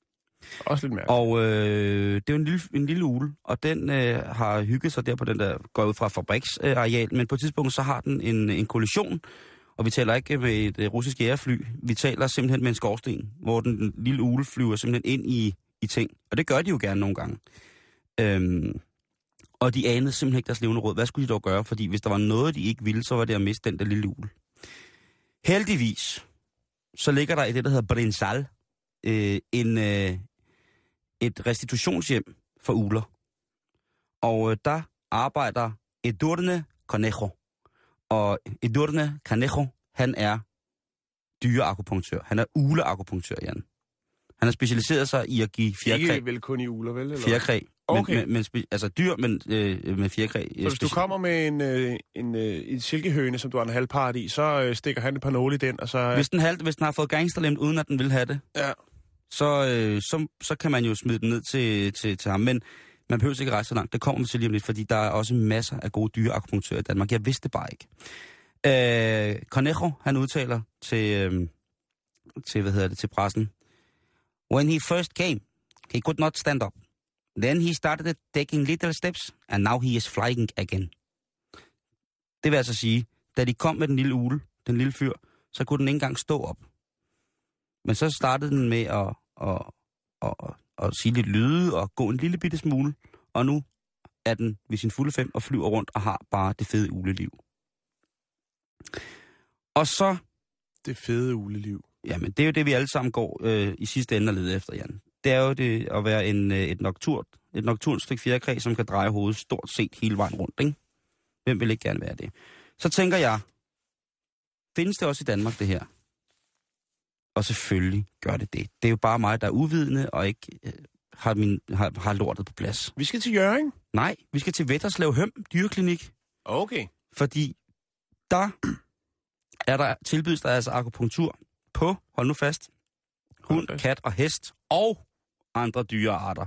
Også lidt mærkeligt. Og øh, det er jo en lille, en lille ule, og den øh, har hygget sig der på den der, går ud fra fabriksareal, øh, men på et tidspunkt så har den en, en kollision, og vi taler ikke med et øh, russisk jægerfly, vi taler simpelthen med en skorsten, hvor den lille ule flyver simpelthen ind i, i ting, og det gør de jo gerne nogle gange. Øhm, og de anede simpelthen ikke deres levende råd. Hvad skulle de dog gøre? Fordi hvis der var noget, de ikke ville, så var det at miste den der lille ule. Heldigvis, så ligger der i det, der hedder Brinsal, øh, en, øh, et restitutionshjem for ugler. Og øh, der arbejder Edurne Conejo. Og Edurne Conejo, han er dyreakupunktør. Han er ugleakupunktør, Jan. Han har specialiseret sig i at give fjerkræ. Ikke vel kun i ugler, vel? Eller? Fjerkræ. Okay. Men, men, men, altså dyr, men øh, med fjerkræ. Så hvis du kommer med en, øh, en, øh, en silkehøne, som du har en halvpart i, så øh, stikker han et par nåle i den, og så... Øh... Hvis, den halv, hvis den har fået gangsterlemt, uden at den vil have det, ja. så, øh, så, så kan man jo smide den ned til, til, til ham. Men man behøver ikke rejse så langt. Det kommer vi til lige om lidt, fordi der er også masser af gode dyreakupunktører i Danmark. Jeg vidste det bare ikke. Øh, Conejo, han udtaler til, øh, til, hvad hedder det, til pressen. When he first came, he could not stand up. Then he started taking little steps, and now he is flying again. Det vil altså sige, da de kom med den lille ule, den lille fyr, så kunne den ikke engang stå op. Men så startede den med at, at, at, at, at sige lidt lyde og gå en lille bitte smule, og nu er den ved sin fulde fem og flyver rundt og har bare det fede uleliv. Og så... Det fede uleliv. Jamen, det er jo det, vi alle sammen går øh, i sidste ende og leder efter, Jan. Det er jo det at være en, øh, et nocturn, et nocturn stykke fjerkræ, som kan dreje hovedet stort set hele vejen rundt, ikke? Hvem vil ikke gerne være det? Så tænker jeg, findes det også i Danmark, det her? Og selvfølgelig gør det det. Det er jo bare mig, der er uvidende og ikke øh, har, min, har, har lortet på plads. Vi skal til Hjørring? Nej, vi skal til Vetterslev Høm Dyreklinik. Okay. Fordi der er der tilbydes der altså akupunktur på, hold nu fast, hund, okay. kat og hest og andre dyrearter.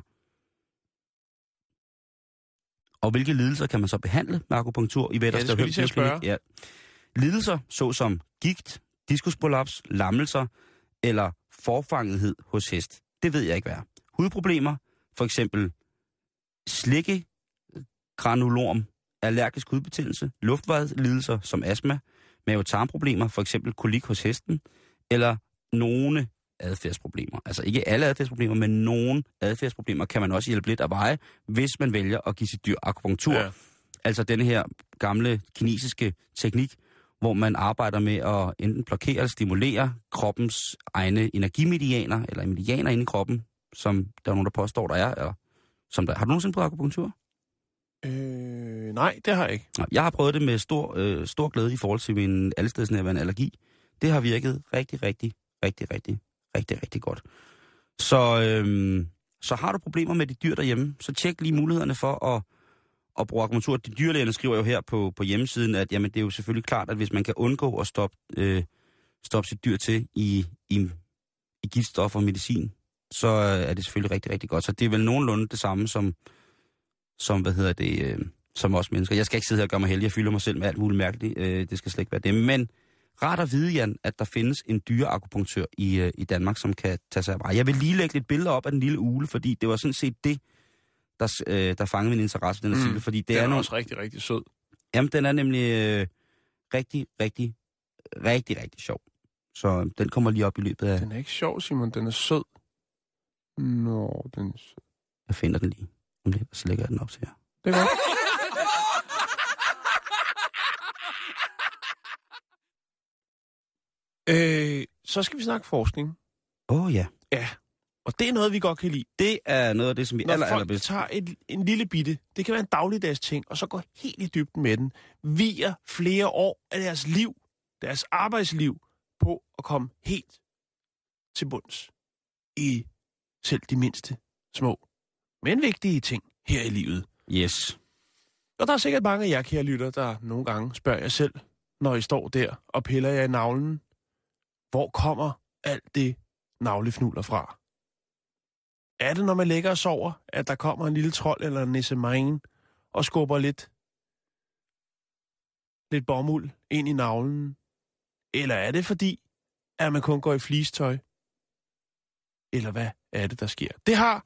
Og hvilke lidelser kan man så behandle med akupunktur i Vetterslev Høm Dyreklinik? Ja. Lidelser såsom gigt, diskusprolaps, lammelser eller forfangethed hos hest. Det ved jeg ikke hvad. Hudproblemer, for eksempel slikke, granulorm, allergisk hudbetændelse, luftvejslidelser som astma, mave-tarmproblemer, for eksempel kolik hos hesten, eller nogle adfærdsproblemer. Altså ikke alle adfærdsproblemer, men nogle adfærdsproblemer kan man også hjælpe lidt af veje, hvis man vælger at give sit dyr akupunktur. Ja. Altså denne her gamle kinesiske teknik, hvor man arbejder med at enten blokere eller stimulere kroppens egne energimedianer, eller medianer inde i kroppen, som der er nogen, der påstår, der er. Eller, som der. Har du nogensinde prøvet akupunktur? Øh, nej, det har jeg ikke. Jeg har prøvet det med stor, øh, stor glæde i forhold til min allestedsnærværende allergi. Det har virket rigtig, rigtig, rigtig, rigtig, rigtig, rigtig godt. Så, øh, så har du problemer med de dyr derhjemme, så tjek lige mulighederne for at, at bruge akupunktur. De dyrlægerne skriver jo her på, på hjemmesiden, at jamen, det er jo selvfølgelig klart, at hvis man kan undgå at stoppe, øh, stoppe sit dyr til i, i, i giftstoffer og medicin, så er det selvfølgelig rigtig, rigtig godt. Så det er vel nogenlunde det samme som, som hvad hedder det, øh, som os mennesker. Jeg skal ikke sidde her og gøre mig heldig, jeg fylder mig selv med alt muligt mærkeligt. Øh, det skal slet ikke være det. Men rart at vide, Jan, at der findes en dyreakupunktør i, øh, i Danmark, som kan tage sig af vej. Jeg vil lige lægge lidt billeder op af den lille ule, fordi det var sådan set det, der, øh, der fangede min interesse for den her mm. fordi det den er, er nogle... også rigtig, rigtig sød. Jamen, den er nemlig øh, rigtig, rigtig, rigtig, rigtig sjov. Så den kommer lige op i løbet af... Den er ikke sjov, Simon. Den er sød. Nå, den er sød. Jeg finder den lige. Om lidt, så lægger jeg den op til jer. Det er godt. øh, så skal vi snakke forskning. Åh oh, ja. Ja, og det er noget, vi godt kan lide. Det er noget af det, som vi aller, allerbedst... Når folk tager et, en lille bitte, det kan være en dagligdags ting, og så går helt i dybden med den, viger flere år af deres liv, deres arbejdsliv, på at komme helt til bunds i selv de mindste små, men vigtige ting her i livet. Yes. Og der er sikkert mange af jer, kære lytter, der nogle gange spørger jer selv, når I står der og piller jer i navlen, hvor kommer alt det navlefnuller fra? Er det, når man ligger og sover, at der kommer en lille trold eller en nissemain og skubber lidt, lidt bomuld ind i navlen? Eller er det fordi, at man kun går i fleecetøj? Eller hvad er det, der sker. Det har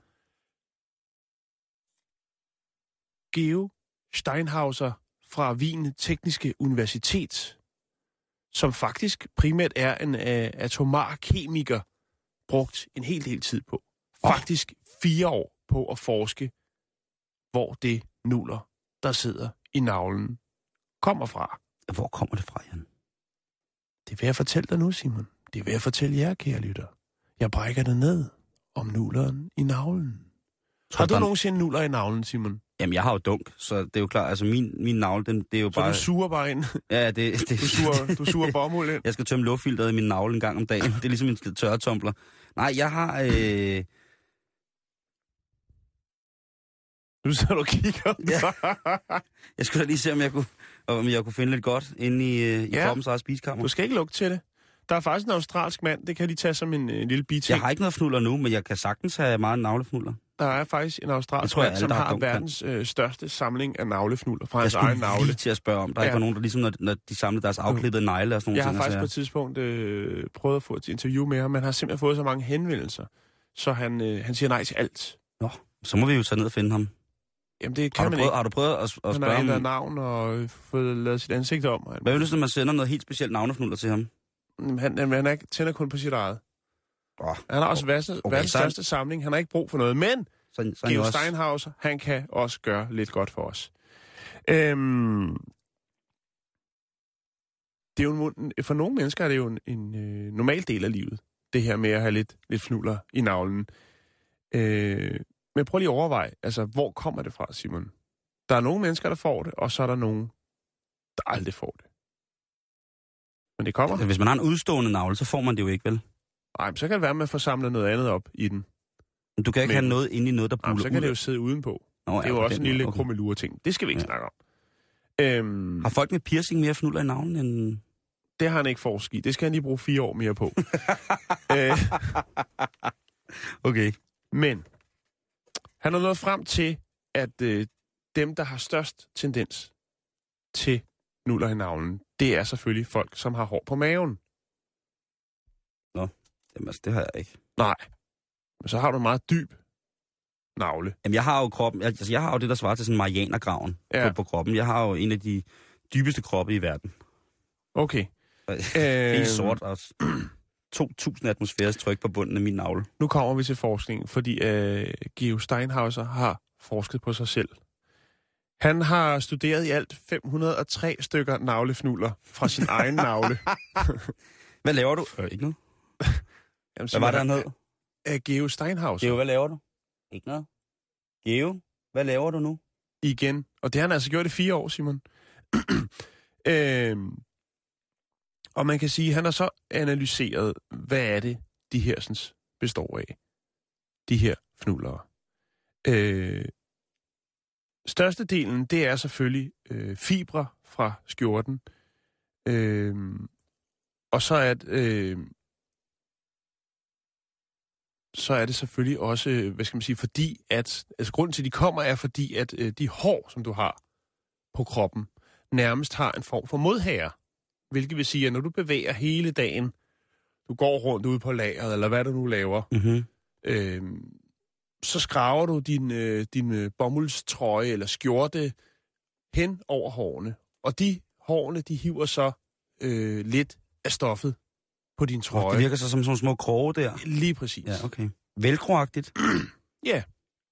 Georg Steinhauser fra Wien Tekniske Universitet, som faktisk primært er en uh, atomar kemiker, brugt en hel del tid på. Faktisk fire år på at forske, hvor det nuller, der sidder i navlen, kommer fra. Hvor kommer det fra, Jan? Det vil jeg fortælle dig nu, Simon. Det vil jeg fortælle jer, kære lytter. Jeg brækker det ned om nulleren i navlen. Har du nogensinde nuller i navlen, Simon? Jamen, jeg har jo dunk, så det er jo klart, altså min, min navle, den, det er jo så bare... Så du suger bare ind? Ja, det... det du suger, du suger bomuld ind? Jeg skal tømme luftfilteret i min navle en gang om dagen. Det er ligesom en tørretumbler. Nej, jeg har... Øh... Nu så du kigger. Ja. Jeg skulle da lige se, om jeg kunne, om jeg kunne finde lidt godt inde i, i ja. kroppens eget spisekammer. Du skal ikke lugte til det. Der er faktisk en australsk mand, det kan de tage som en, en lille biting. Jeg har ikke noget fnuller nu, men jeg kan sagtens have meget navlefnuller. Der er faktisk en australsk mand, som har verdens øh, største samling af navlefnuller fra hans egen navle. Jeg skulle til at spørge om. Der er ja. ikke nogen, der ligesom, når, når de samler deres afklippede negle og sådan noget. Jeg ting, har faktisk altså, på et tidspunkt øh, prøvet at få et interview med ham, men har simpelthen fået så mange henvendelser, så han, øh, han siger nej til alt. Nå, så må vi jo tage ned og finde ham. Jamen det kan har man prøvet, ikke. Har du prøvet at, at spørge ham? Han har ændret navn og fået lavet sit ansigt om. Hvad vil du, når man sender noget helt specielt navnefnuller til ham? Han, han, han er ikke, tænder kun på sit eget. Oh, han har også verdens okay, største samling. Han har ikke brug for noget, men Georg også... Steinhauser, han kan også gøre lidt godt for os. Øhm, det er jo en, for nogle mennesker er det jo en, en øh, normal del af livet, det her med at have lidt, lidt fnuller i navlen. Øh, men prøv lige at overveje, altså, hvor kommer det fra, Simon? Der er nogle mennesker, der får det, og så er der nogen, der aldrig får det. Men det kommer. Hvis man har en udstående navle, så får man det jo ikke, vel? Nej, men så kan det være, at man får samlet noget andet op i den. Men du kan ikke men, have noget inde i noget, der buller ud? Så kan det jo sidde udenpå. Nå, ja, det er jo også en lille okay. krummelure ting. Det skal vi ikke ja. snakke om. Øhm, har folk med piercing mere fnuller i navlen end... Det har han ikke forsket i. Det skal han lige bruge fire år mere på. øh, okay. Men han har nået frem til, at øh, dem, der har størst tendens til nuller i navlen, det er selvfølgelig folk, som har hår på maven. Nå, jamen, altså, det har jeg ikke. Nej, men så har du en meget dyb navle. Jamen, jeg har jo kroppen, altså, jeg har jo det, der svarer til sådan en Marianergraven ja. på, på kroppen. Jeg har jo en af de dybeste kroppe i verden. Okay. Helt sort også. to tusind atmosfæres tryk på bunden af min navle. Nu kommer vi til forskning, fordi øh, Georg Steinhauser har forsket på sig selv. Han har studeret i alt fem hundrede og tre stykker navlefnuller fra sin egen navle. Hvad laver du? Øh, ikke noget. Jamen, hvad var det, han hed? Uh, Georg Steinhauser. Georg, hvad laver du? Ikke noget. Georg, hvad laver du nu? Igen. Og det har han altså gjort i fire år, Simon. øhm, og man kan sige, at han har så analyseret, hvad er det, de her sådan, består af. De her fnuller. Øh, størstedelen, det er selvfølgelig øh, fibre fra skjorten. Øh, og så er det... Øh, så er det selvfølgelig også, hvad skal man sige, fordi at, altså grunden til, at de kommer, er fordi, at øh, de hår, som du har på kroppen, nærmest har en form for modhager. Hvilket vil sige, at når du bevæger hele dagen, du går rundt ude på lageret, eller hvad du nu laver, mm-hmm. øh, så skraver du din, øh, din øh, bomuldstrøje eller skjorte hen over hårene. Og de hårene, de hiver så øh, lidt af stoffet på din trøje. Oh, det virker så som sådan små kroge der. Lige præcis. Ja, okay. Velcro-agtigt. Ja.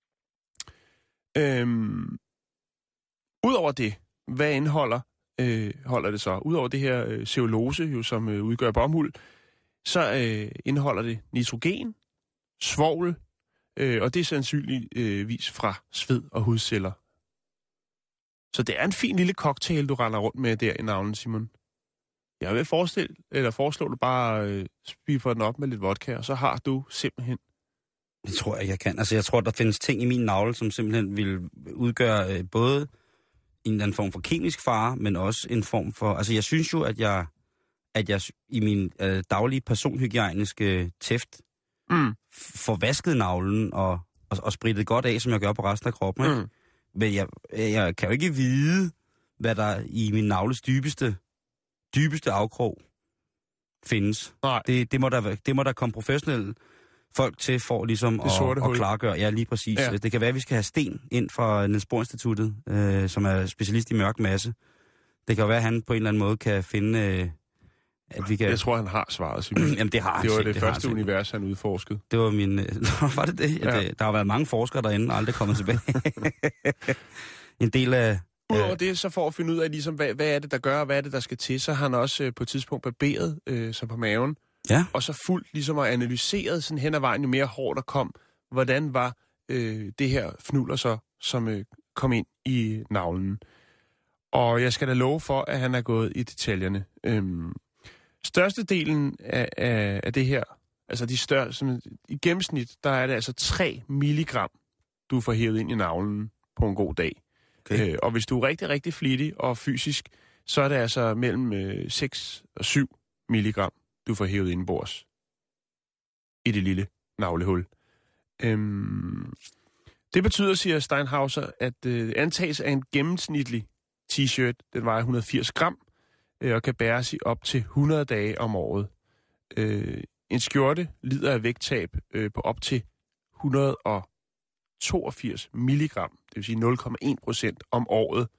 Øhm, Udover det, hvad indeholder øh, holder det så? Udover det her øh, cellulose, jo, som øh, udgør bomuld, så øh, indeholder det nitrogen, svovl, øh, og det er sandsynligvis fra sved og hudceller. Så det er en fin lille cocktail, du render rundt med der i navlen, Simon. Jeg vil forestille, eller foreslå, at du bare øh, spiffer den op med lidt vodka, og så har du simpelthen... Det tror jeg, jeg kan. Altså, jeg tror, der findes ting i min navle, som simpelthen vil udgøre øh, både en eller anden form for kemisk fare, men også en form for... Altså, jeg synes jo, at jeg, at jeg i min øh, daglige personhygiejniske tæft mm. får vasket navlen og, og, og spritet godt af, som jeg gør på resten af kroppen. Ikke? Mm. Men jeg, jeg kan jo ikke vide, hvad der i min navles dybeste... dybeste afkrog findes. Nej. Det, det, må der, det må der komme professionelle folk til for ligesom at, at klargøre. Ja, lige præcis. Ja. Det kan være, at vi skal have Sten ind fra Niels Bohr Instituttet, øh, som er specialist i mørk masse. Det kan jo være, at han på en eller anden måde kan finde... Øh, at vi kan... Jeg tror, han har svaret, Simon. Jamen, det har han. Det var set, det, det første univers, han udforskede. Det var min... var det det? Ja. det? Der har været mange forskere derinde, og aldrig kommet tilbage. En del af... Udover det, så for at finde ud af, ligesom, hvad, hvad er det, der gør, og hvad er det, der skal til, så har han også øh, på et tidspunkt barberet øh, sig på maven. Ja. Og så fuldt ligesom og analyseret sådan hen ad vejen, jo mere hår der kom, hvordan var øh, det her fnulder så, som øh, kom ind i navlen. Og jeg skal da love for, at han er gået i detaljerne. Øhm, størstedelen af, af, af det her, altså de større, sådan, i gennemsnit, der er det altså tre milligram, du får hævet ind i navlen på en god dag. Okay. Øh, og hvis du er rigtig, rigtig flittig og fysisk, så er det altså mellem øh, seks og syv milligram, du får hævet indenbords i det lille navlehul. Øhm, det betyder, siger Steinhauser, at øh, antages af en gennemsnitlig t-shirt, den vejer et hundrede og firs gram, øh, og kan bæres i op til hundrede dage om året. Øh, en skjorte lider af vægttab øh, på op til et hundrede og toogfirs milligram, det vil sige nul komma en procent om året.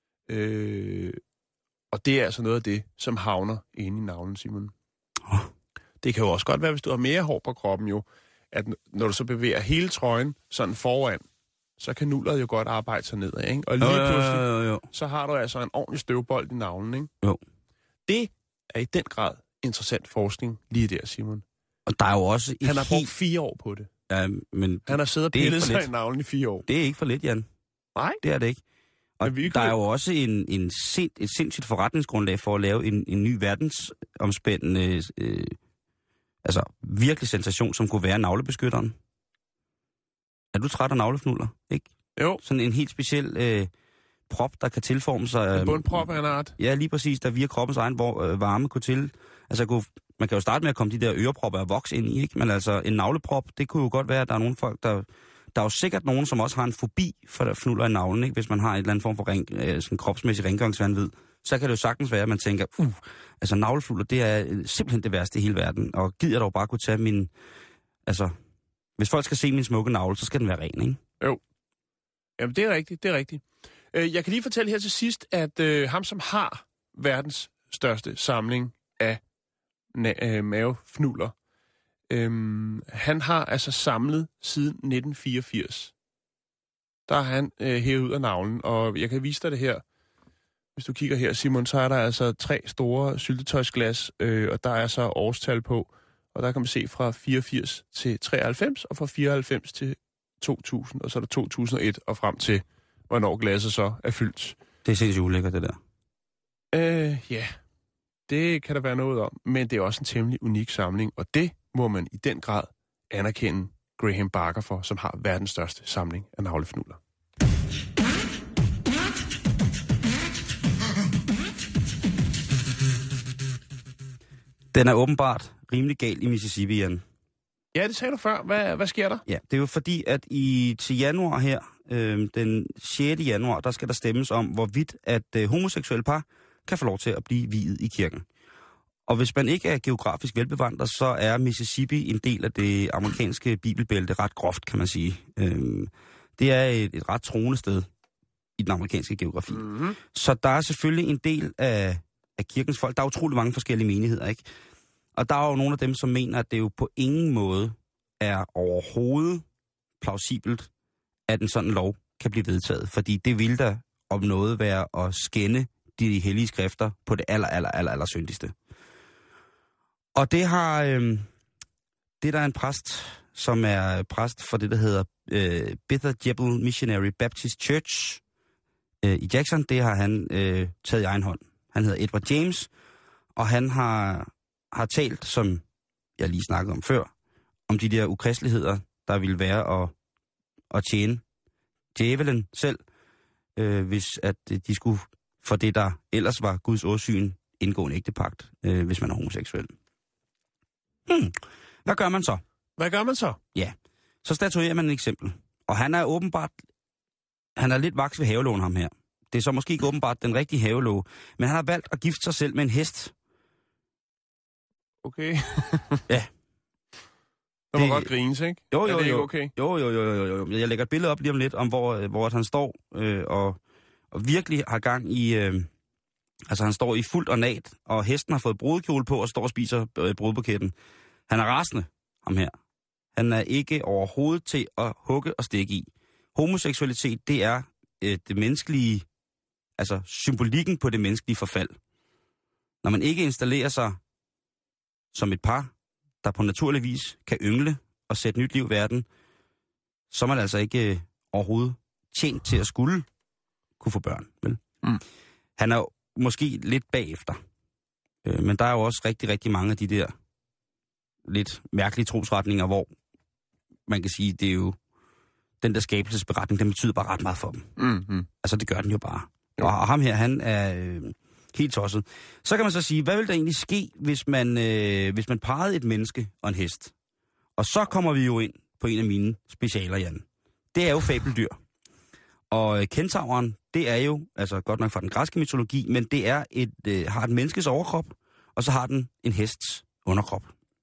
Øh, og det er altså noget af det, som havner inde i navlen, Simon. Oh. Det kan jo også godt være, hvis du har mere hår på kroppen jo, at når du så bevæger hele trøjen sådan foran, så kan nulleret jo godt arbejde sig nedad, ikke? Og lige jo, pludselig, jo, jo, jo. så har du altså en ordentlig støvbold i navlen, ikke? Jo. Det er i den grad interessant forskning lige der, Simon. Og der er jo også... Han har brugt helt... fire år på det. Ja, men... Han har siddet og pillet sig i navlen i fire år. Det er ikke for lidt, Jan. Nej. Det er det ikke. Og der er jo også en, en sind, et sindssygt forretningsgrundlag for at lave en, en ny verdensomspændende, øh, altså virkelig sensation, som kunne være navlebeskytteren. Er du træt af navlefnuller, ikke? Jo. Sådan en helt speciel øh, prop, der kan tilforme sig. Øh, en bundprop af en art. Ja, lige præcis, der via kroppens egen hvor, øh, varme kunne til. Altså, kunne, man kan jo starte med at komme de der ørepropper og voks ind i, ikke? Men altså, en navleprop, det kunne jo godt være, at der er nogle folk, der... Der er jo sikkert nogen, som også har en fobi for der fnuller i navlen, ikke? Hvis man har et eller andet form for ring, øh, sådan kropsmæssig rengøringsvanvid. Så kan det jo sagtens være, at man tænker, uh, altså navlefnuller, det er simpelthen det værste i hele verden. Og gider jeg dog bare kunne tage min... Altså, hvis folk skal se min smukke navle, så skal den være ren, ikke? Jo. Jamen, det er rigtigt, det er rigtigt. Øh, jeg kan lige fortælle her til sidst, at øh, ham, som har verdens største samling af na- øh, mavefnuller, Øhm, han har altså samlet siden nitten fireogfirs. Der har han øh, hævet ud af navlen, og jeg kan vise dig det her. Hvis du kigger her, Simon, så er der altså tre store syltetøjsglas, øh, og der er så årstal på, og der kan man se fra fireogfirs til treoghalvfems, og fra fireoghalvfems til to tusind, og så er der to tusind og et, og frem til, hvornår glasset så er fyldt. Det er sindssygt ulækkert, det der. Øh, ja, det kan der være noget om, men det er også en temmelig unik samling, og det må man i den grad anerkende Graham Barker for, som har verdens største samling af navlefnuller. Den er åbenbart rimelig gal i Mississippi, Jan. Ja, det sagde du før. Hvad, hvad sker der? Ja, det er jo fordi, at i til januar her, øh, den sjette januar, der skal der stemmes om, hvorvidt at øh, homoseksuelle par kan få lov til at blive viet i kirken. Og hvis man ikke er geografisk velbevandret, så er Mississippi en del af det amerikanske bibelbælte ret groft, kan man sige. Øhm, det er et, et ret troende sted i den amerikanske geografi. Mm-hmm. Så der er selvfølgelig en del af, af kirkens folk. Der er utrolig mange forskellige menigheder, ikke? Og der er jo nogle af dem, som mener, at det jo på ingen måde er overhovedet plausibelt, at en sådan lov kan blive vedtaget. Fordi det vil der om noget være at skænde de hellige skrifter på det aller, aller, aller, aller syndigste. Og det har, øh, det der er en præst, som er præst for det, der hedder øh, Bethel Jebel Missionary Baptist Church øh, i Jackson, det har han øh, taget i egen hånd. Han hedder Edward James, og han har, har talt, som jeg lige snakkede om før, om de der ukristeligheder, der ville være at, at tjene djævelen selv, øh, hvis at de skulle for det, der ellers var Guds åsyn, indgå en ægtepagt, øh, hvis man er homoseksuel. Hmm. Hvad gør man så? Hvad gør man så? Ja, så statuerer man et eksempel. Og han er åbenbart, han er lidt vaks ved havelån, ham her. Det er så måske ikke åbenbart den rigtige havelåge, men han har valgt at gifte sig selv med en hest. Okay. Ja. Der må godt grines, ikke? Jo, jo, er det jo. Okay? jo, jo, jo, jo, jo. Jeg lægger et billede op lige om lidt, om hvor, hvor han står øh, og, og virkelig har gang i... Øh, altså, han står i fuldt ornat, og hesten har fået brudekjole på og står og spiser øh, brudbuketten. Han er rasende, ham her. Han er ikke overhovedet til at hugge og stikke i. Homoseksualitet, det er øh, det menneskelige... Altså, symbolikken på det menneskelige forfald. Når man ikke installerer sig som et par, der på naturlig vis kan yngle og sætte nyt liv i verden, så er man altså ikke øh, overhovedet tjent til at skulle kunne få børn. Vel? Mm. Han er jo måske lidt bagefter, øh, men der er jo også rigtig, rigtig mange af de der lidt mærkelige trosretninger, hvor man kan sige, det er jo den der skabelsesberetning, den betyder bare ret meget for dem. Mm-hmm. Altså, det gør den jo bare. Jo. Og ham her, han er øh, helt tosset. Så kan man så sige, hvad vil der egentlig ske, hvis man, øh, hvis man parrede et menneske og en hest? Og så kommer vi jo ind på en af mine specialer, Jan. Det er jo fabeldyr. Og øh, kentauren, det er jo, altså godt nok fra den græske mytologi, men det er et, øh, har et menneskes overkrop, og så har den en hests underkrop.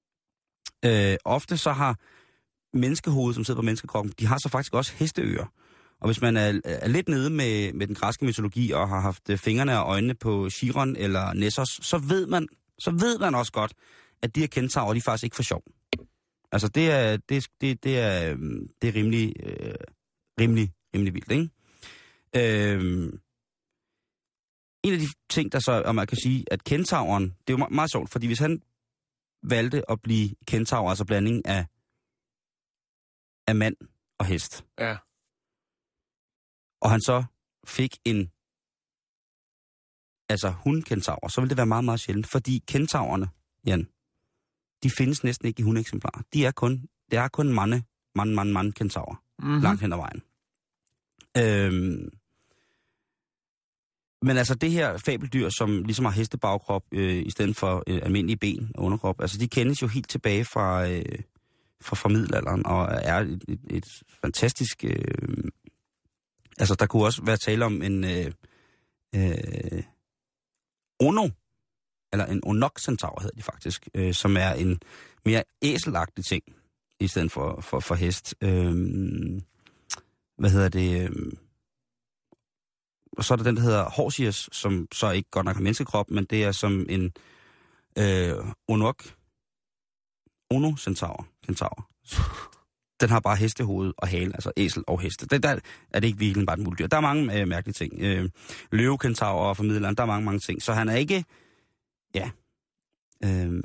Øh, ofte så har menneskehovedet, som sidder på menneskekroppen, de har så faktisk også hesteører. Og hvis man er, er lidt nede med, med den græske mytologi og har haft fingrene og øjnene på Chiron eller Nessos, så ved man, så ved man også godt, at de her kentaurer, de er faktisk ikke for sjov. Altså det er, det, det, det er, det er rimelig, øh, rimelig, rimelig vildt, ikke? Øh, en af de ting, der så, og man kan sige, at kentauren, det er jo meget, meget sjovt, fordi hvis han valgte at blive kentaur, altså blanding af, af mand og hest, ja. Og han så fik en, altså hundkentaur, så ville det være meget, meget sjældent, fordi kentaurerne, Jan, de findes næsten ikke i hundeeksemplarer. De er kun, det er kun mande, mand, mand, mand kentaurer, mm-hmm. langt hen ad vejen. Øhm, men altså det her fabeldyr, som ligesom har hestebagkrop øh, i stedet for øh, almindelige ben og underkrop, altså de kendes jo helt tilbage fra, øh, fra, fra middelalderen, og er et, et, et fantastisk... Øh, altså der kunne også være tale om en øh, øh, ono, eller en onok-centaur hedder de faktisk, øh, som er en mere æselagtig ting, i stedet for, for, for hest. Øh, hvad hedder det? Øh, og så er der den, der hedder Horsius, som så ikke godt nok har menneskekrop, men det er som en øh, onok, ono-centaur, centaur. Den har bare hestehoved og hale, altså æsel og heste. Det, der er det ikke virkelig bare et muldyr. Der er mange øh, mærkelige ting. Øh, Løvekentaur og formidleren, der er mange, mange ting. Så han er ikke, ja, øh,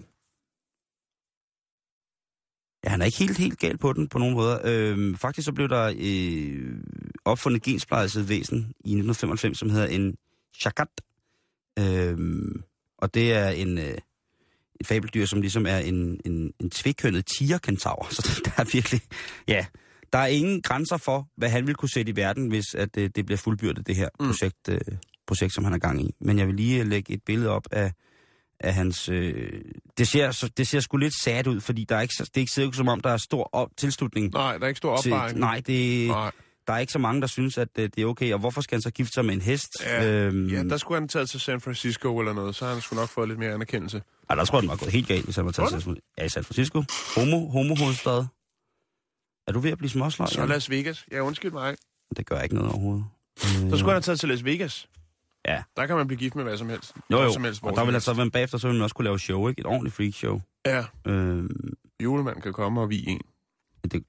ja, han er ikke helt, helt galt på den på nogen måder. Øh, faktisk så blev der øh, opfundet gensplejset væsen i nitten femoghalvfems, som hedder en chakat. Øh, og det er en... Øh, et fabeldyr, som ligesom er en, en, en tvikønnet tigerkentaur. Så der er virkelig, ja, der er ingen grænser for, hvad han vil kunne sætte i verden, hvis at det, det bliver fuldbyrdet, det her mm. projekt, øh, projekt, som han er gang i. Men jeg vil lige lægge et billede op af, af hans... Øh, det, ser, det ser sgu lidt sad ud, fordi der er ikke, det er ikke ser som om, der er stor op, tilslutning. Nej, der er ikke stor opbakning. Nej, det, nej, der er ikke så mange, der synes, at det er okay. Og hvorfor skal han så gifte sig med en hest? Ja, øhm, ja der skulle han tage til San Francisco eller noget, så har han sgu nok fået lidt mere anerkendelse. Ej, der tror jeg, den var gået helt galt, hvis han var taget til ja, i San Francisco. Homo, homo-hovedstad. Er du ved at blive småsløj? Så Las Vegas. Ja, undskyld mig. Det gør ikke noget overhovedet. Så skulle han have taget til Las Vegas. Ja. Der kan man blive gift med hvad som helst. Jo, jo. Som helst, og der vil altså være bagefter, så vil man også kunne lave show, ikke? Et ordentligt freak-show. Ja. Øhm... Julemanden kan komme og vie en. Det,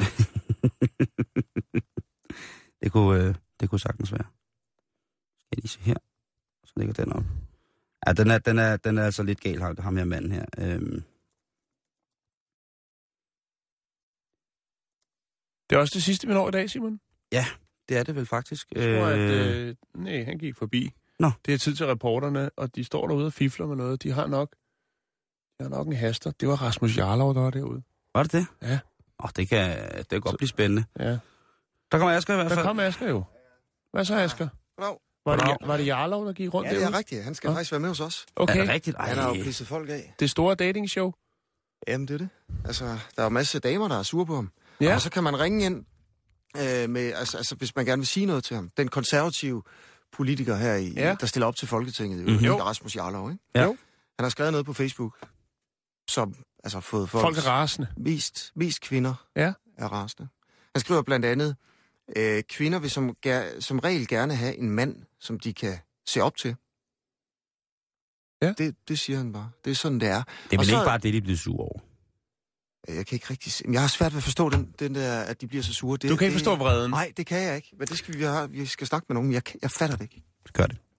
det, kunne, øh, det kunne sagtens være. Skal jeg lige se her. Så ligger den op. Ja, den er, den er, den er altså lidt gal, ham her manden her. Øhm... Det er også det sidste, vi når i dag, Simon. Ja, det er det vel faktisk. Jeg tror, at, øh, nej, han gik forbi. Nå. Det er tid til reporterne, og de står derude og fifler med noget. De har nok, de har nok en haster. Det var Rasmus Jarlov, der var derude. Var det det? Ja. Åh, det kan, det kan godt blive spændende. Ja. Der kommer Asger i hvert fald. Der kommer Asger jo. Hvad så, Asger? Goddag. Var det, var det Jarlov, der gik rundt ja, derude? Ja, det er rigtigt. Han skal ja. faktisk være med hos os. Okay. Er det rigtigt? Ej. Han har jo pisset folk af. Det store datingshow? Jamen, det er det. Altså, der er jo masser af damer, der er sure på ham. Ja. Og så kan man ringe ind, øh, med, altså, altså, hvis man gerne vil sige noget til ham. Den konservative politiker her, i, ja. der stiller op til Folketinget, mm-hmm. Rasmus Jarlov, ikke? Ja. Jo. Han har skrevet noget på Facebook, som altså fået folk... Folk er rasende. Mest, mest kvinder Ja. er rasende. Han skriver blandt andet, øh, kvinder vil som, ger, som regel gerne have en mand, som de kan se op til. Ja. Det, det siger han bare. Det er sådan, det er. Det er Og vel så- ikke bare det, de bliver sure over. Jeg kan ikke rigtig se... Jeg har svært ved at forstå den, den der, at de bliver så sure. Det, Du kan ikke det, forstå vreden. Nej, det kan jeg ikke. Men det skal vi, have, vi skal snakke med nogen. Jeg, kan- jeg fatter det ikke. Gør det.